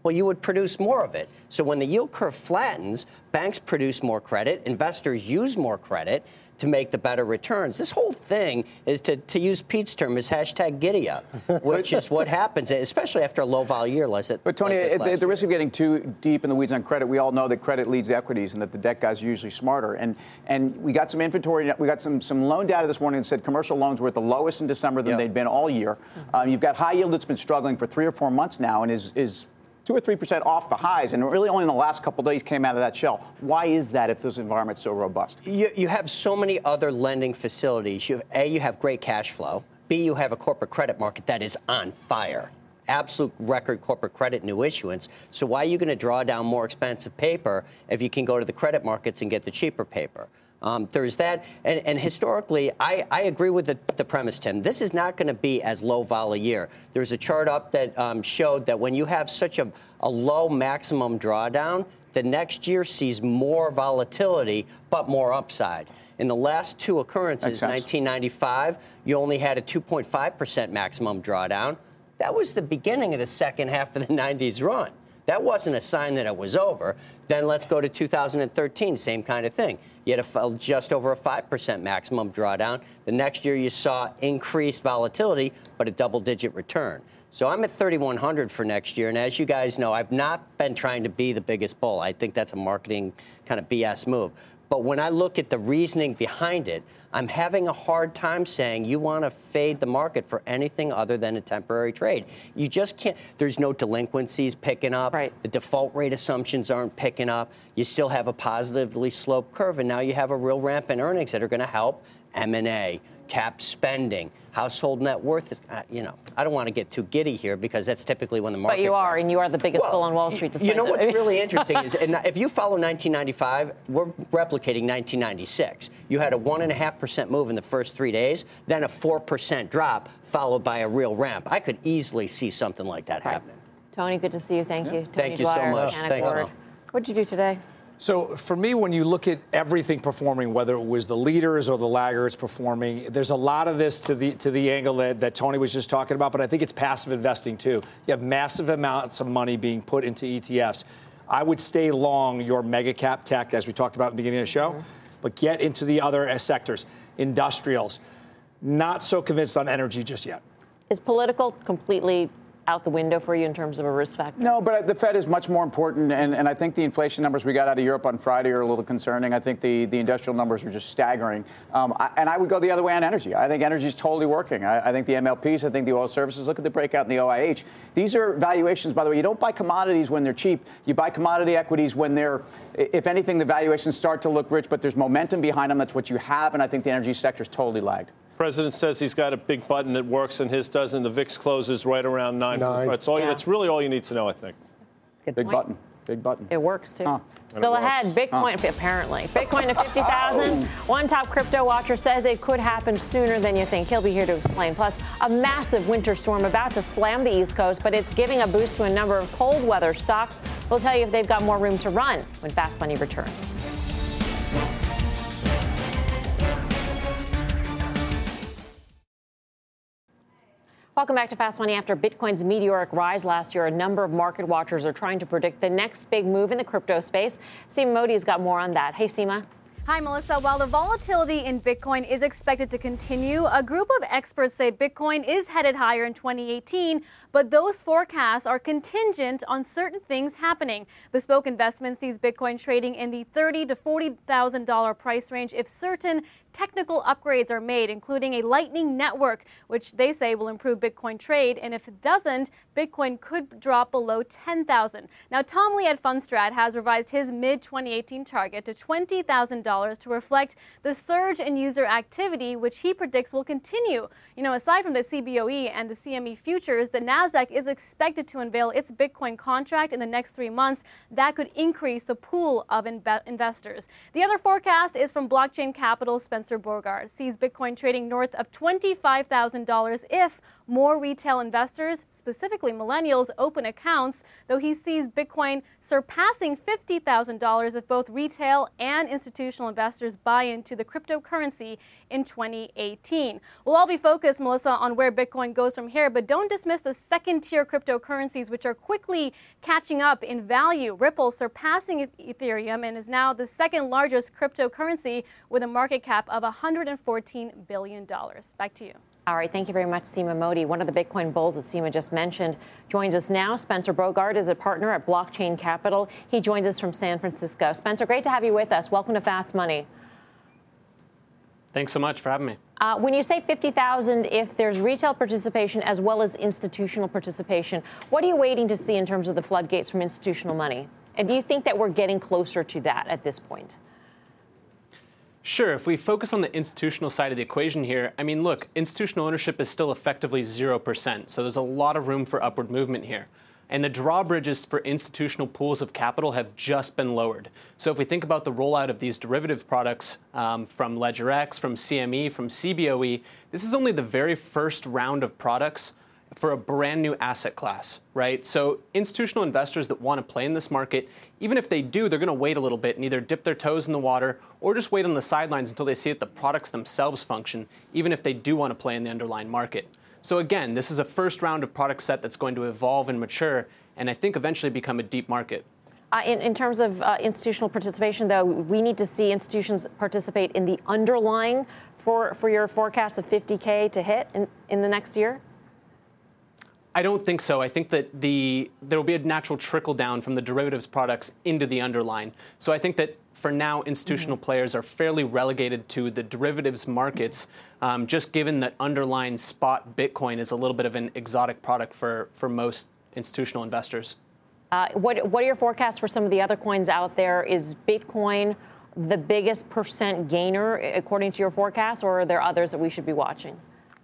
Speaker 14: well, you would produce more of it. So when the yield curve flattens, banks produce more credit, investors use more credit to make the better returns. This whole thing is, to, to use Pete's term, is hashtag giddy up, which is what happens, especially after a low-vol year. Like
Speaker 4: but, Tony,
Speaker 14: like
Speaker 4: at, at the risk of getting too deep in the weeds on credit, we all know that credit leads equities and that the debt guys are usually smarter. And and we got some inventory, we got some, some loan data this morning that said commercial loans were at the lowest in December than yep. they'd been all year. Mm-hmm. Um, you've got high yield that's been struggling for three or four months now and is is two or three percent off the highs, and really only in the last couple of days came out of that shell. Why is that if this environment's so robust?
Speaker 14: You, you have so many other lending facilities. You have, A, you have great cash flow. B, you have a corporate credit market that is on fire. Absolute record corporate credit new issuance. So why are you going to draw down more expensive paper if you can go to the credit markets and get the cheaper paper? Um, there's that. And, and historically, I, I agree with the, the premise, Tim. This is not going to be as low vol a year. There's a chart up that um, showed that when you have such a, a low maximum drawdown, the next year sees more volatility, but more upside. In the last two occurrences, nineteen ninety-five, you only had a two point five percent maximum drawdown. That was the beginning of the second half of the nineties run. That wasn't a sign that it was over. Then let's go to two thousand thirteen, same kind of thing. You had a, just over a five percent maximum drawdown. The next year you saw increased volatility, but a double-digit return. So I'm at thirty-one hundred for next year. And as you guys know, I've not been trying to be the biggest bull. I think that's a marketing kind of B S move. But when I look at the reasoning behind it, I'm having a hard time saying you want to fade the market for anything other than a temporary trade. You just can't. There's no delinquencies picking up. Right. The default rate assumptions aren't picking up. You still have a positively sloped curve, and now you have a real ramp in earnings that are going to help M and A, capped spending, household net worth. Is, uh, you know, I don't want to get too giddy here because that's typically when the market.
Speaker 3: But you are,
Speaker 14: grows.
Speaker 3: and you are the biggest
Speaker 14: well,
Speaker 3: bull on Wall Street.
Speaker 14: You know what's really interesting is, and if you follow nineteen ninety-five, we're replicating nineteen ninety-six. You had a one and a half percent move in the first three days, then a four percent drop, followed by a real ramp. I could easily see something like that right. happening.
Speaker 3: Tony, good to see you. Thank
Speaker 14: yeah.
Speaker 3: you. Tony
Speaker 14: Thank you
Speaker 3: Dwyer,
Speaker 14: so much. Thanks, Mel.
Speaker 3: What did you do today?
Speaker 7: So for me, when you look at everything performing, whether it was the leaders or the laggards performing, there's a lot of this to the to the angle that, that Tony was just talking about, but I think it's passive investing too. You have massive amounts of money being put into E T Fs. I would stay long your mega cap tech, as we talked about at the beginning of the show, mm-hmm. but get into the other uh, sectors. Industrials, not so convinced on energy just yet.
Speaker 3: Is political completely out the window for you in terms of a risk factor?
Speaker 4: No, but the Fed is much more important, and, and I think the inflation numbers we got out of Europe on Friday are a little concerning. I think the, the industrial numbers are just staggering. Um, I, and I would go the other way on energy. I think energy is totally working. I, I think the M L Ps, I think the oil services, look at the breakout in the O I H. These are valuations, by the way. You don't buy commodities when they're cheap. You buy commodity equities when they're, if anything, the valuations start to look rich, but there's momentum behind them. That's what you have, and I think the energy sector is totally lagged.
Speaker 5: President says he's got a big button that works, and his doesn't. The V I X closes right around nine. nine. That's all. Yeah. That's really all you need to know, I think.
Speaker 3: Good
Speaker 4: big
Speaker 3: point.
Speaker 4: button. Big button.
Speaker 3: It works too.
Speaker 4: Huh.
Speaker 3: Still ahead. Bitcoin, huh. apparently. Bitcoin to fifty thousand. Oh. One top crypto watcher says it could happen sooner than you think. He'll be here to explain. Plus, a massive winter storm about to slam the East Coast, but it's giving a boost to a number of cold weather stocks. We'll tell you if they've got more room to run when Fast Money returns. Welcome back to Fast Money. After Bitcoin's meteoric rise last year, a number of market watchers are trying to predict the next big move in the crypto space. Seema Modi's got more on that. Hey, Seema.
Speaker 15: Hi, Melissa. While the volatility in Bitcoin is expected to continue, a group of experts say Bitcoin is headed higher in twenty eighteen, but those forecasts are contingent on certain things happening. Bespoke Investment sees Bitcoin trading in the thirty thousand to forty thousand dollars price range if certain technical upgrades are made, including a Lightning Network, which they say will improve Bitcoin trade. And if it doesn't, Bitcoin could drop below ten thousand dollars. Now, Tom Lee at Fundstrat has revised his mid twenty eighteen target to twenty thousand dollars to reflect the surge in user activity, which he predicts will continue. You know, aside from the C B O E and the C M E futures, the NASDAQ is expected to unveil its Bitcoin contract in the next three months. That could increase the pool of inv- investors. The other forecast is from Blockchain Capital's Spencer Borgard. Sees Bitcoin trading north of twenty-five thousand dollars if more retail investors, specifically millennials, open accounts, though he sees Bitcoin surpassing fifty thousand dollars if both retail and institutional investors buy into the cryptocurrency in twenty eighteen. We'll all be focused, Melissa, on where Bitcoin goes from here, but don't dismiss the second-tier cryptocurrencies, which are quickly catching up in value. Ripple surpassing Ethereum and is now the second largest cryptocurrency with a market cap of one hundred fourteen billion dollars. Back to you.
Speaker 3: All right, thank you very much, Seema Modi. One of the Bitcoin bulls that Seema just mentioned joins us now. Spencer Bogart is a partner at Blockchain Capital. He joins us from San Francisco. Spencer, great to have you with us. Welcome to Fast Money.
Speaker 16: Thanks so much for having me.
Speaker 3: Uh, when you say fifty thousand, if there's retail participation as well as institutional participation, what are you waiting to see in terms of the floodgates from institutional money? And do you think that we're getting closer to that at this point?
Speaker 16: Sure. If we focus on the institutional side of the equation here, I mean, look, institutional ownership is still effectively zero percent. So there's a lot of room for upward movement here. And the drawbridges for institutional pools of capital have just been lowered. So if we think about the rollout of these derivative products um, from LedgerX, from C M E, from C B O E, this is only the very first round of products for a brand new asset class, right? So institutional investors that want to play in this market, even if they do, they're going to wait a little bit and either dip their toes in the water or just wait on the sidelines until they see that the products themselves function, even if they do want to play in the underlying market. So again, this is a first round of product set that's going to evolve and mature, and I think eventually become a deep market.
Speaker 3: Uh, in, in terms of uh, institutional participation, though, we need to see institutions participate in the underlying for, for your forecast of fifty K to hit in, in the next year?
Speaker 16: I don't think so. I think that the there will be a natural trickle down from the derivatives products into the underlying. So I think that for now, institutional mm-hmm. players are fairly relegated to the derivatives markets, um, just given that underlying spot Bitcoin is a little bit of an exotic product for, for most institutional investors.
Speaker 3: Uh, what, what are your forecasts for some of the other coins out there? Is Bitcoin the biggest percent gainer according to your forecast, or are there others that we should be watching?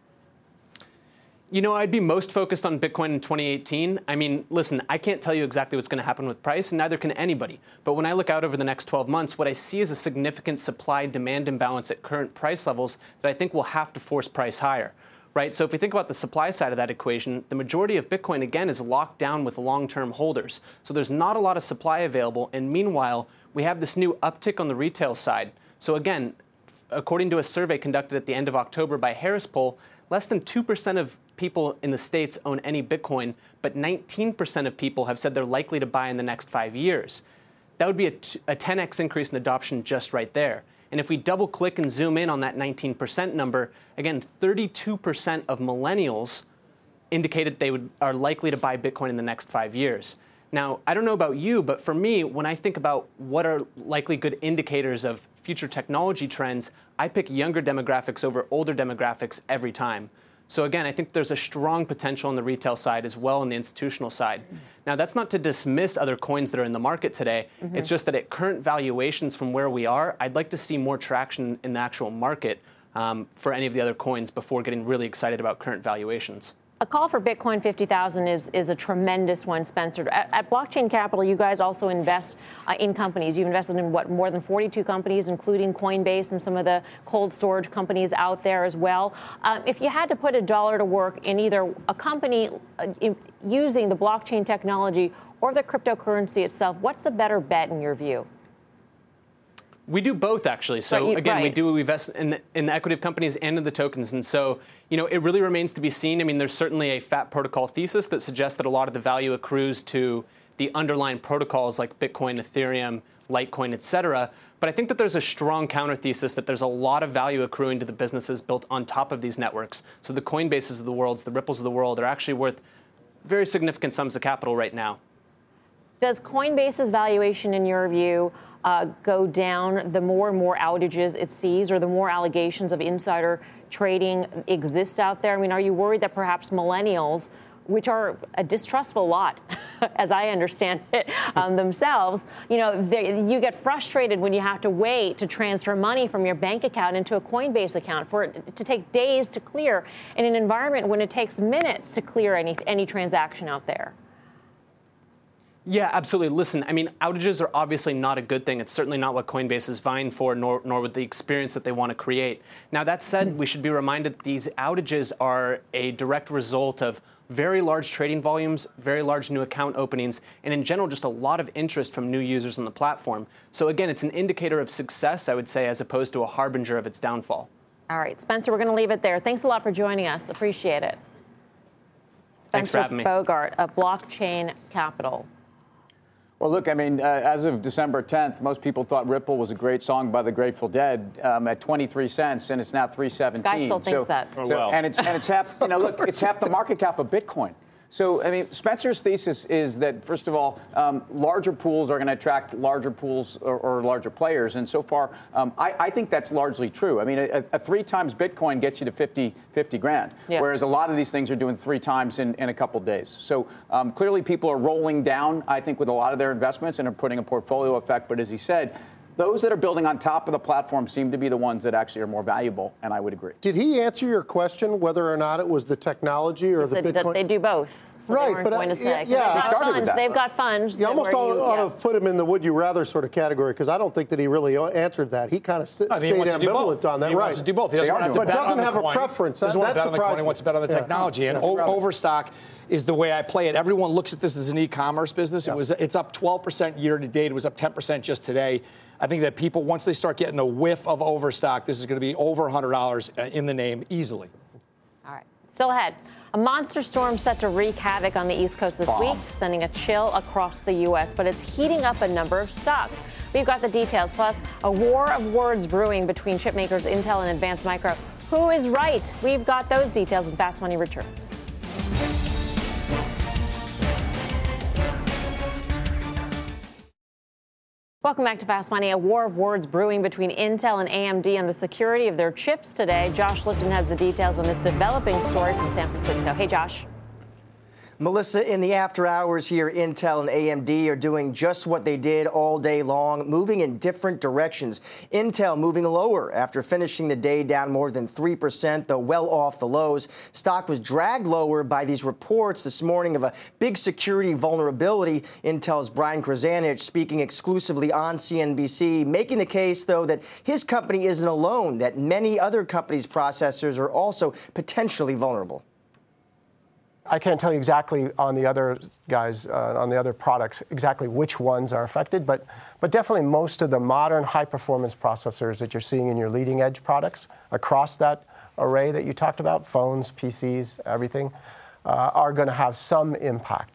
Speaker 16: You know, I'd be most focused on Bitcoin in twenty eighteen. I mean, listen, I can't tell you exactly what's going to happen with price, and neither can anybody. But when I look out over the next twelve months, what I see is a significant supply-demand imbalance at current price levels that I think will have to force price higher, right? So if we think about the supply side of that equation, the majority of Bitcoin, again, is locked down with long-term holders. So there's not a lot of supply available, and meanwhile, we have this new uptick on the retail side. So again, according to a survey conducted at the end of October by Harris Poll, less than two percent of people in the States own any Bitcoin, but nineteen percent of people have said they're likely to buy in the next five years. That would be a, t- a ten x increase in adoption just right there. And if we double click and zoom in on that nineteen percent number, again, thirty-two percent of millennials indicated they would, are likely to buy Bitcoin in the next five years. Now, I don't know about you, but for me, when I think about what are likely good indicators of future technology trends, I pick younger demographics over older demographics every time. So again, I think there's a strong potential on the retail side as well on the institutional side. Now, that's not to dismiss other coins that are in the market today. Mm-hmm. It's just that at current valuations from where we are, I'd like to see more traction in the actual market um, for any of the other coins before getting really excited about current valuations.
Speaker 3: A call for Bitcoin fifty thousand is, is a tremendous one, Spencer. At, at Blockchain Capital, you guys also invest uh, in companies. You've invested in, what, more than forty-two companies, including Coinbase and some of the cold storage companies out there as well. Uh, if you had to put a dollar to work in either a company uh, in, using the blockchain technology or the cryptocurrency itself, what's the better bet in your view?
Speaker 16: We do both, actually. So
Speaker 3: right,
Speaker 16: again,
Speaker 3: right.
Speaker 16: we do we invest in the, in the equity of companies and in the tokens. And so, you know, it really remains to be seen. I mean, there's certainly a fat protocol thesis that suggests that a lot of the value accrues to the underlying protocols like Bitcoin, Ethereum, Litecoin, et cetera. But I think that there's a strong counter thesis that there's a lot of value accruing to the businesses built on top of these networks. So the Coinbases of the world, the Ripples of the world are actually worth very significant sums of capital right now.
Speaker 3: Does Coinbase's valuation, in your view, uh, go down the more and more outages it sees, or the more allegations of insider trading exist out there? I mean, are you worried that perhaps millennials, which are a distrustful lot, as I understand it, um, themselves, you know, they, you get frustrated when you have to wait to transfer money from your bank account into a Coinbase account for it to take days to clear in an environment when it takes minutes to clear any any transaction out there?
Speaker 16: Yeah, absolutely. Listen, I mean, outages are obviously not a good thing. It's certainly not what Coinbase is vying for, nor, nor with the experience that they want to create. Now, that said, we should be reminded that these outages are a direct result of very large trading volumes, very large new account openings, and in general, just a lot of interest from new users on the platform. So again, it's an indicator of success, I would say, as opposed to a harbinger of its downfall.
Speaker 3: All right, Spencer, we're going to leave it there. Thanks a lot for joining us. Appreciate it. Spencer
Speaker 16: Thanks for having me.
Speaker 3: Bogart of Blockchain Capital.
Speaker 4: Well, look, I mean, uh, as of December tenth, most people thought Ripple was a great song by the Grateful Dead um, at twenty-three cents, and it's now three seventeen.
Speaker 3: Guy still thinks
Speaker 4: so,
Speaker 3: that.
Speaker 4: So,
Speaker 5: Oh, well.
Speaker 4: and it's and it's half. You know, look, it's half the market cap of Bitcoin. So, I mean, Spencer's thesis is that, first of all, um, larger pools are going to attract larger pools or, or larger players. And so far, um, I, I think that's largely true. I mean, a, a three times Bitcoin gets you to fifty, fifty grand,
Speaker 3: yeah.
Speaker 4: whereas a lot of these things are doing three times in, in a couple days. So um, clearly people are rolling down, I think, with a lot of their investments and are putting a portfolio effect. But as he said, those that are building on top of the platform seem to be the ones that actually are more valuable, and I would agree.
Speaker 6: Did he answer your question whether or not it was the technology or
Speaker 3: He
Speaker 6: the
Speaker 3: said
Speaker 6: Bitcoin?
Speaker 3: that they do both. So
Speaker 6: right,
Speaker 3: they weren't
Speaker 6: but
Speaker 3: going
Speaker 6: I,
Speaker 3: to say.
Speaker 6: yeah,
Speaker 3: they've got funds. They've got funds.
Speaker 6: You almost ought,
Speaker 3: you,
Speaker 6: ought
Speaker 3: yeah.
Speaker 6: to put him in the would you rather sort of category, because I don't think that he really answered that. He kind of st-
Speaker 7: I mean,
Speaker 6: stayed
Speaker 7: he wants to do
Speaker 6: ambivalent
Speaker 7: both.
Speaker 6: on that.
Speaker 7: He
Speaker 6: right.
Speaker 7: wants to do both. He doesn't want to have to
Speaker 6: but
Speaker 7: bet
Speaker 6: doesn't
Speaker 7: on the
Speaker 6: have a
Speaker 7: coin.
Speaker 6: preference.
Speaker 7: Doesn't
Speaker 6: That,
Speaker 7: want to
Speaker 6: that
Speaker 7: bet on the coin.
Speaker 6: surprised
Speaker 7: He
Speaker 6: me.
Speaker 7: wants to bet on the
Speaker 6: Yeah.
Speaker 7: technology. And
Speaker 6: Yeah.
Speaker 7: o-
Speaker 6: Right.
Speaker 7: Overstock is the way I play it. Everyone looks at this as an e-commerce business.
Speaker 6: Yeah.
Speaker 7: It was it's up twelve percent year to date. It was up ten percent just today. I think that people, once they start getting a whiff of Overstock, this is going to be over one hundred dollars in the name easily.
Speaker 3: All right. Still ahead. A monster storm set to wreak havoc on the East Coast this
Speaker 4: Bomb.
Speaker 3: week, sending a chill across the U S, but it's heating up a number of stocks. We've got the details, plus a war of words brewing between chip makers Intel and Advanced Micro. Who is right? We've got those details when Fast Money returns. Welcome back to Fast Money. A war of words brewing between Intel and A M D on the security of their chips today. Josh Lipton has the details on this developing story from San Francisco. Hey, Josh.
Speaker 17: Melissa, in the after hours here, Intel and A M D are doing just what they did all day long, moving in different directions. Intel moving lower after finishing the day down more than three percent, though well off the lows. Stock was dragged lower by these reports this morning of a big security vulnerability. Intel's Brian Krzanich speaking exclusively on C N B C, making the case, though, that his company isn't alone, that many other companies' processors are also potentially vulnerable.
Speaker 18: I can't tell you exactly on the other guys, uh, on the other products, exactly which ones are affected, but, but definitely most of the modern high-performance processors that you're seeing in your leading-edge products across that array that you talked about, phones, P Cs, everything, uh, are going to have some impact.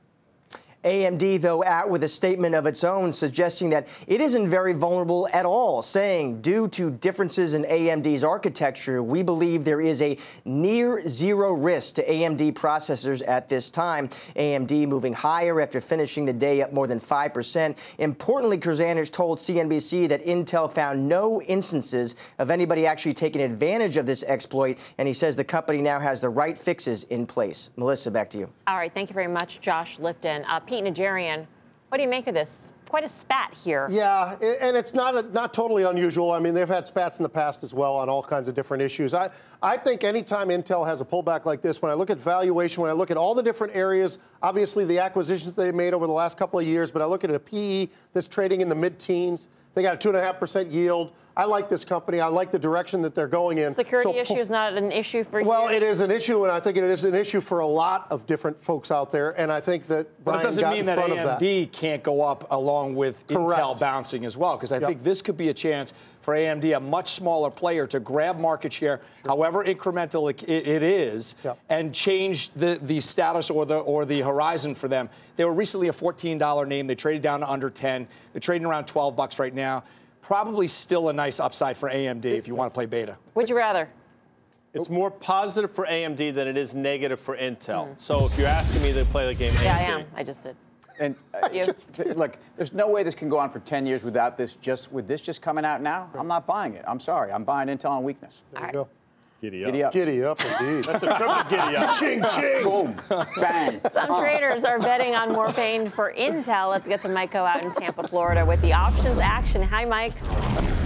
Speaker 17: A M D, though, out with a statement of its own suggesting that it isn't very vulnerable at all, saying, due to differences in A M D's architecture, we believe there is a near zero risk to A M D processors at this time. A M D moving higher after finishing the day up more than five percent. Importantly, Krzanich told C N B C that Intel found no instances of anybody actually taking advantage of this exploit, and he says the company now has the right fixes in place. Melissa, back to you.
Speaker 3: All right. Thank you very much, Josh Lipton. Uh, Pete Najarian, what do you make of this? It's quite a spat here.
Speaker 6: Yeah, and it's not a, not totally unusual. I mean, they've had spats in the past as well on all kinds of different issues. I, I think anytime Intel has a pullback like this, when I look at valuation, when I look at all the different areas, obviously the acquisitions they've made over the last couple of years, but I look at a P E that's trading in the mid-teens. They got a two point five percent yield. I like this company. I like the direction that they're going in.
Speaker 3: Security
Speaker 6: so,
Speaker 3: issue is not an issue for
Speaker 6: well,
Speaker 3: you?
Speaker 6: Well, it is an issue, and I think it is an issue for a lot of different folks out there. And I think that
Speaker 7: But
Speaker 6: Brian
Speaker 7: it doesn't
Speaker 6: got
Speaker 7: mean
Speaker 6: in
Speaker 7: that
Speaker 6: front
Speaker 7: A M
Speaker 6: of that.
Speaker 7: D can't go up along with
Speaker 6: Correct.
Speaker 7: Intel bouncing as well, because I
Speaker 6: Yep.
Speaker 7: think this could be a chance for A M D, a much smaller player, to grab market share, sure. however incremental it, it is, yep. and change the, the status or the or the horizon for them. They were recently a fourteen dollar name. They traded down to under ten. They're trading around twelve bucks right now. Probably still a nice upside for A M D if you want to play beta.
Speaker 3: Would you rather?
Speaker 5: It's more positive for A M D than it is negative for Intel. Mm. So if you're asking me to play the game,
Speaker 3: yeah,
Speaker 5: A M D.
Speaker 3: I am. I just did.
Speaker 4: And uh, just, look, there's no way this can go on for ten years without this. Just with this just coming out now, I'm not buying it. I'm sorry. I'm buying Intel on weakness.
Speaker 6: There you go.
Speaker 5: Giddy up.
Speaker 4: Giddy up.
Speaker 6: Giddy up, indeed.
Speaker 5: That's a triple giddy up.
Speaker 6: Ching, ching.
Speaker 4: Boom. Bang.
Speaker 3: Some traders are betting on more pain for Intel. Let's get to Mike Khouw out in Tampa, Florida with the options action. Hi, Mike.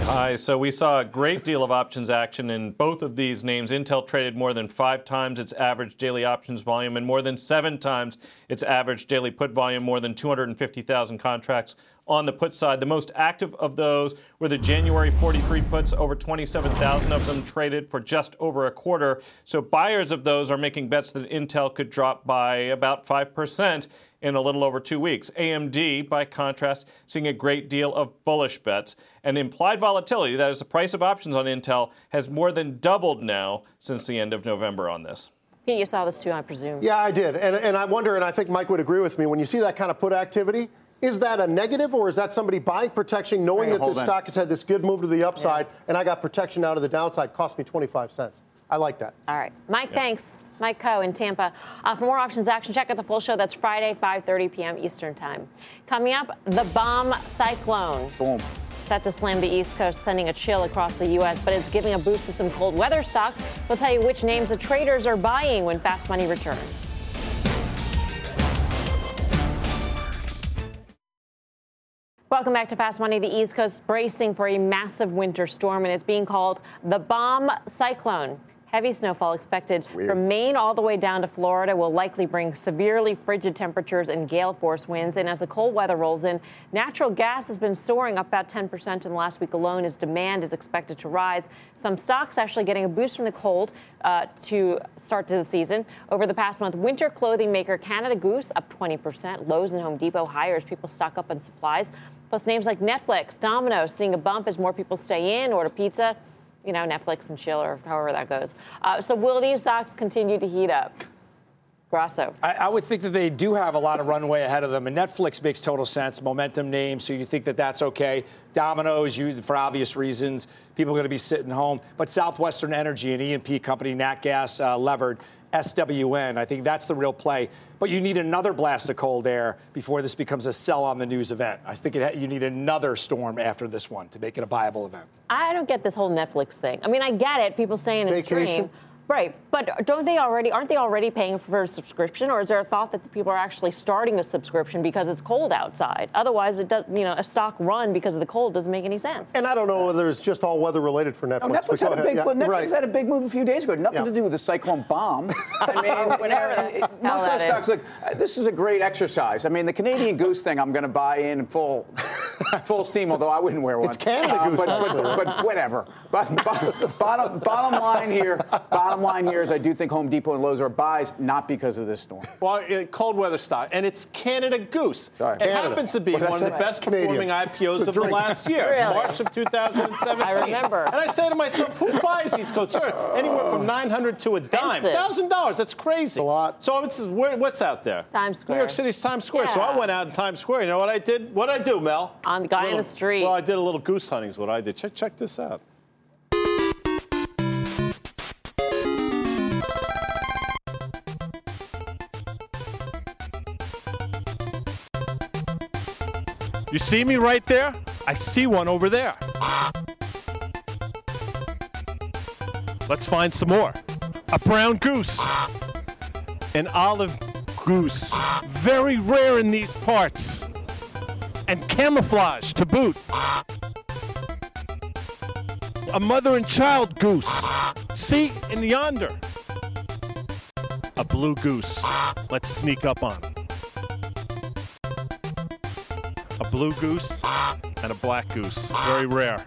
Speaker 19: Hi. So we saw a great deal of options action in both of these names. Intel traded more than five times its average daily options volume and more than seven times its average daily put volume, more than two hundred fifty thousand contracts on the put side. The most active of those were the January forty-three puts. Over twenty-seven thousand of them traded for just over a quarter. So buyers of those are making bets that Intel could drop by about five percent in a little over two weeks. A M D, by contrast, seeing a great deal of bullish bets. And implied volatility, that is the price of options on Intel, has more than doubled now since the end of November on this.
Speaker 3: Pete, you saw this too, I presume.
Speaker 6: Yeah, I did. And, and I wonder, and I think Mike would agree with me, when you see that kind of put activity, is that a negative, or is that somebody buying protection, knowing
Speaker 4: Right,
Speaker 6: that the
Speaker 4: hold
Speaker 6: stock
Speaker 4: on.
Speaker 6: has had this good move to the upside,
Speaker 3: Yeah.
Speaker 6: and I got protection out of the downside, cost me twenty-five cents? I like that.
Speaker 3: All right. Mike, thanks. Mike Coe in Tampa. Uh, for more options action, check out the full show. That's Friday, five thirty p.m. Eastern Time. Coming up, the bomb cyclone.
Speaker 4: Boom.
Speaker 3: Set to slam the East Coast, sending a chill across the U S, but it's giving a boost to some cold weather stocks. We'll tell you which names the traders are buying when Fast Money returns. Welcome back to Fast Money. The East Coast bracing for a massive winter storm, and it's being called the bomb cyclone. Heavy snowfall expected from Maine all the way down to Florida will likely bring severely frigid temperatures and gale force winds. And as the cold weather rolls in, natural gas has been soaring up about ten percent in the last week alone as demand is expected to rise. Some stocks actually getting a boost from the cold uh, to start to the season. Over the past month, winter clothing maker Canada Goose up twenty percent. Lowe's and Home Depot higher as people stock up on supplies. Plus names like Netflix, Domino's seeing a bump as more people stay in, order pizza. You know, Netflix and chill, or however that goes. Uh, so will these stocks continue to heat up? Grasso.
Speaker 7: I, I would think that they do have a lot of runway ahead of them, and Netflix makes total sense. Momentum name, so you think that that's okay. Domino's, you, for obvious reasons, people are going to be sitting home. But Southwestern Energy, an E and P company, nat gas uh, levered, S W N, I think that's the real play. But you need another blast of cold air before this becomes a sell on the news event. I think it, you need another storm after this one to make it a viable event.
Speaker 3: I don't get this whole Netflix thing. I mean, I get it. People staying in stream. Right, but don't they already, aren't they already paying for a subscription, or is there a thought that the people are actually starting a subscription because it's cold outside? Otherwise, it does, you know, a stock run because of the cold doesn't make any sense.
Speaker 6: And I don't know whether it's just all weather related for Netflix.
Speaker 4: No, Netflix had a big,
Speaker 6: yeah,
Speaker 4: well, Netflix
Speaker 6: right.
Speaker 4: had a big move a few days ago. Nothing
Speaker 6: Yeah.
Speaker 4: to do with the cyclone bomb. I mean,
Speaker 3: Whatever the hell
Speaker 4: most of
Speaker 3: that
Speaker 4: the stocks,
Speaker 3: is.
Speaker 4: look, uh, this is a great exercise. I mean, the Canadian Goose thing, I'm going to buy in full, full steam. Although I wouldn't wear one.
Speaker 6: It's Canada
Speaker 4: Uh,
Speaker 6: Goose,
Speaker 4: but,
Speaker 6: actually.
Speaker 4: but, but whatever. But, but bottom, bottom line here, bottom line here is I do think Home Depot and Lowe's are buys, not because of this storm.
Speaker 5: Well, uh, cold weather stock, and it's Canada Goose.
Speaker 4: Sorry.
Speaker 5: It
Speaker 4: Canada.
Speaker 5: happens to be
Speaker 4: What did I
Speaker 5: one of
Speaker 4: say?
Speaker 5: the best
Speaker 6: Canadian.
Speaker 5: performing I P Os
Speaker 6: It's a
Speaker 5: of the
Speaker 6: drink.
Speaker 5: last year,
Speaker 3: Really?
Speaker 5: March of two thousand seventeen.
Speaker 3: I remember.
Speaker 5: And I say to myself, who buys these coats? Sir, anywhere from nine hundred to a dime,
Speaker 3: Expensive.
Speaker 5: thousand dollars. That's crazy.
Speaker 6: a lot.
Speaker 5: So it's, where, what's out there?
Speaker 3: Times Square.
Speaker 5: New York City's Times Square. So I
Speaker 3: Yeah.
Speaker 5: went out in Times Square. You know what I did? What did I do, Mel?
Speaker 3: On the guy in
Speaker 5: Little-
Speaker 3: the street.
Speaker 5: Well, I did a little goose hunting. Is what I did. Check, check this out. You see me right there? I see one over there. Let's find some more. A brown goose. An olive goose. Very rare in these parts. And camouflage to boot. A mother and child goose. See, in yonder. A blue goose. Let's sneak up on him. A blue goose and a black goose. Very rare.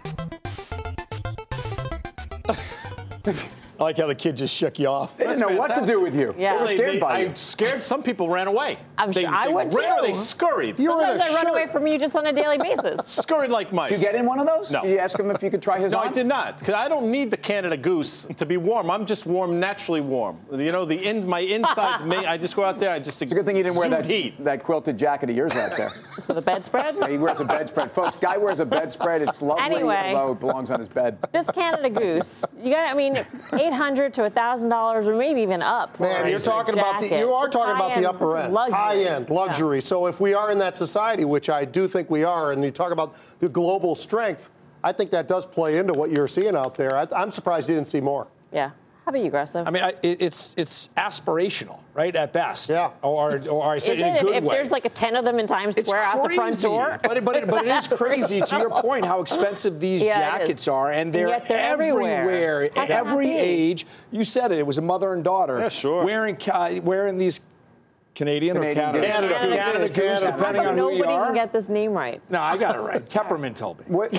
Speaker 7: I like how the kid just shook you off.
Speaker 4: They didn't know what to do with you.
Speaker 3: Yeah.
Speaker 4: They were
Speaker 5: They-
Speaker 4: scared
Speaker 5: they-
Speaker 4: by you.
Speaker 5: I scared some people ran away.
Speaker 3: I'm
Speaker 5: they,
Speaker 3: sure I
Speaker 5: they
Speaker 3: would
Speaker 5: ran or
Speaker 3: too.
Speaker 5: they scurried.
Speaker 6: You were in a
Speaker 3: Sometimes I run
Speaker 6: shirt.
Speaker 3: away from you just on a daily basis.
Speaker 5: Scurried like mice.
Speaker 4: Did you get in one of those?
Speaker 5: No.
Speaker 4: Did you ask him if you could try his
Speaker 5: No,
Speaker 4: on?
Speaker 5: I did not, because I don't need the Canada Goose to be warm. I'm just warm, naturally warm. You know, the in, my insides, may, I just go out there, I just
Speaker 4: It's a good thing you didn't wear
Speaker 5: exude
Speaker 4: that,
Speaker 5: heat.
Speaker 4: that quilted jacket of yours out there.
Speaker 3: So the bedspread?
Speaker 4: Yeah, he wears a bedspread. Folks, guy wears a bedspread. It's lovely,
Speaker 3: Anyway.
Speaker 4: although it belongs on his bed.
Speaker 3: This Canada Goose, you got, I mean, eight hundred to one thousand dollars or maybe even up. For
Speaker 6: Man,
Speaker 3: a
Speaker 6: you're talking about the
Speaker 3: jacket.
Speaker 6: you are
Speaker 3: It's
Speaker 6: talking about
Speaker 3: high-end,
Speaker 6: the upper
Speaker 3: this is
Speaker 6: end,
Speaker 3: luxury.
Speaker 6: high end luxury. So if we are in that society, which I do think we are, and you talk about the global strength, I think that does play into what you're seeing out there. I, I'm surprised you didn't see more.
Speaker 3: Yeah. How about you, Grasso?
Speaker 7: I mean, I, it, it's it's aspirational, right, at best. Yeah. Or, or I say
Speaker 3: Is
Speaker 7: in
Speaker 3: it?
Speaker 7: a good
Speaker 3: if,
Speaker 7: way.
Speaker 3: If there's like a ten of them in Times
Speaker 7: It's
Speaker 3: Square out the front
Speaker 7: crazy.
Speaker 3: door.
Speaker 7: But it, but, it, but it is crazy, to your point, how expensive these
Speaker 3: Yeah,
Speaker 7: jackets are. And they're,
Speaker 3: and yet they're everywhere.
Speaker 7: everywhere
Speaker 3: How
Speaker 7: at
Speaker 3: can that
Speaker 7: every
Speaker 3: be?
Speaker 7: age. You said it. It was a mother and daughter.
Speaker 5: Yeah, sure.
Speaker 7: Wearing, ca- wearing these Canadian,
Speaker 4: Canadian
Speaker 7: or Canada?
Speaker 4: Goose.
Speaker 3: Canada,
Speaker 7: Canada
Speaker 3: Canada
Speaker 7: Goose,
Speaker 3: Goose.
Speaker 7: depending
Speaker 3: How
Speaker 7: on
Speaker 3: come
Speaker 7: who you
Speaker 3: nobody
Speaker 7: are.
Speaker 3: can get this name right?
Speaker 7: No, I got it right. Tepperman told me.
Speaker 4: What,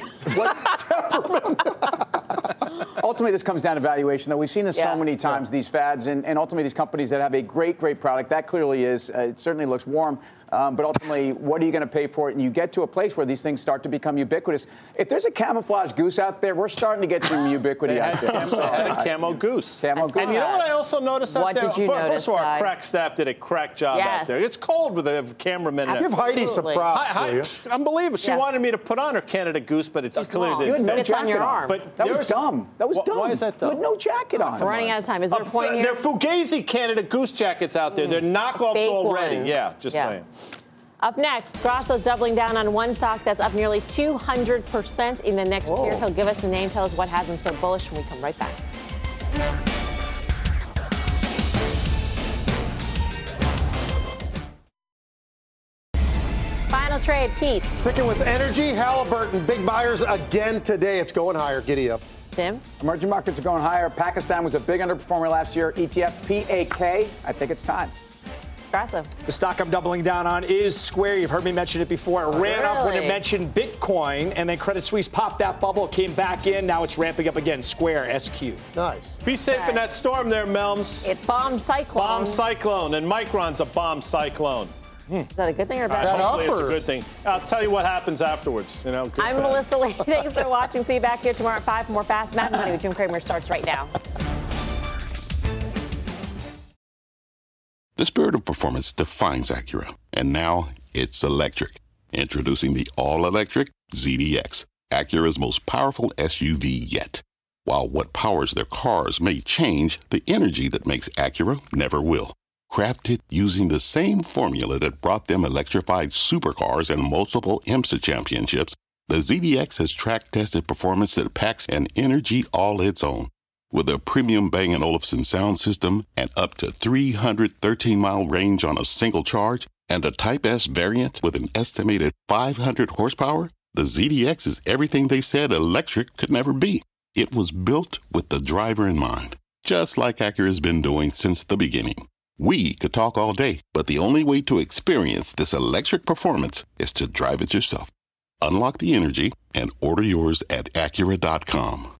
Speaker 4: what, ultimately, this comes down to valuation, though. We've seen this
Speaker 3: Yeah.
Speaker 4: so many times, these fads, and, and ultimately these companies that have a great, great product. That clearly is. Uh, it certainly looks warm. Um, but ultimately, what are you going to pay for it? And you get to a place where these things start to become ubiquitous. If there's a camouflage goose out there, we're starting to get some ubiquity
Speaker 5: They
Speaker 4: out
Speaker 5: had,
Speaker 4: there.
Speaker 5: camo, they had a camo goose.
Speaker 4: Camo goose.
Speaker 5: And you know what I also noticed out
Speaker 3: What
Speaker 5: there?
Speaker 3: did you
Speaker 5: Well,
Speaker 3: notice,
Speaker 5: First of all,
Speaker 3: Guy?
Speaker 5: our crack staff did a crack job out
Speaker 3: Yes.
Speaker 5: there. It's cold with the cameramen. and
Speaker 6: Give Heidi some
Speaker 3: Absolutely.
Speaker 6: props,
Speaker 5: Hi,
Speaker 6: will you?
Speaker 5: hi, unbelievable. She
Speaker 3: Yeah.
Speaker 5: wanted me to put on her Canada Goose, but it clearly
Speaker 3: small.
Speaker 5: didn't
Speaker 3: You had
Speaker 5: fit.
Speaker 3: no It's on your
Speaker 4: jacket on.
Speaker 3: arm.
Speaker 5: But
Speaker 4: That was
Speaker 5: there's-
Speaker 4: dumb. That was
Speaker 5: Wh-
Speaker 4: dumb.
Speaker 5: Why is that dumb?
Speaker 4: You had no jacket on.
Speaker 3: We're running out of time. Is there a
Speaker 5: Uh,
Speaker 3: point here?
Speaker 5: They're Fugazi Canada Goose jackets out there. They're knockoffs
Speaker 3: Fake
Speaker 5: already.
Speaker 3: ones.
Speaker 5: Yeah, just
Speaker 3: Yeah.
Speaker 5: saying.
Speaker 3: Up next, Grasso's doubling down on one stock that's up nearly two hundred percent in the next year. He'll give us the name, tell us what has him so bullish when we come right back. Final trade, Pete.
Speaker 6: Sticking with energy, Halliburton, big buyers again today. It's going higher. Giddy up.
Speaker 3: Tim?
Speaker 4: Emerging markets are going higher. Pakistan was a big underperformer last year. E T F P A K. I think it's time.
Speaker 3: Grasso.
Speaker 7: The stock I'm doubling down on is Square. You've heard me mention it before. It ran up when it
Speaker 3: Really?
Speaker 7: mentioned Bitcoin, and then Credit Suisse popped that bubble, came back in. Now it's ramping up again. Square, S Q.
Speaker 6: Nice.
Speaker 5: Be safe in that storm there, Melms.
Speaker 3: It bombed Cyclone.
Speaker 5: Bomb cyclone, and Micron's a bomb cyclone.
Speaker 3: Is that a good thing or a
Speaker 5: Uh,
Speaker 3: bad thing?
Speaker 5: hopefully it's a good thing. I'll tell you what happens afterwards. You know. good
Speaker 3: I'm
Speaker 5: bad.
Speaker 3: Melissa Lee. Thanks for watching. See you back here tomorrow at five for more Fast Mad Money with Jim Cramer starts right now.
Speaker 20: The spirit of performance defines Acura, and now it's electric. Introducing the all-electric Z D X, Acura's most powerful S U V yet. While what powers their cars may change, the energy that makes Acura never will. Crafted using the same formula that brought them electrified supercars and multiple IMSA championships, the Z D X has track-tested performance that packs an energy all its own. With a premium Bang and Olufsen sound system and up to three hundred thirteen mile range on a single charge, and a Type S variant with an estimated five hundred horsepower, the Z D X is everything they said electric could never be. It was built with the driver in mind, just like Acura's been doing since the beginning. We could talk all day, but the only way to experience this electric performance is to drive it yourself. Unlock the energy and order yours at Acura dot com.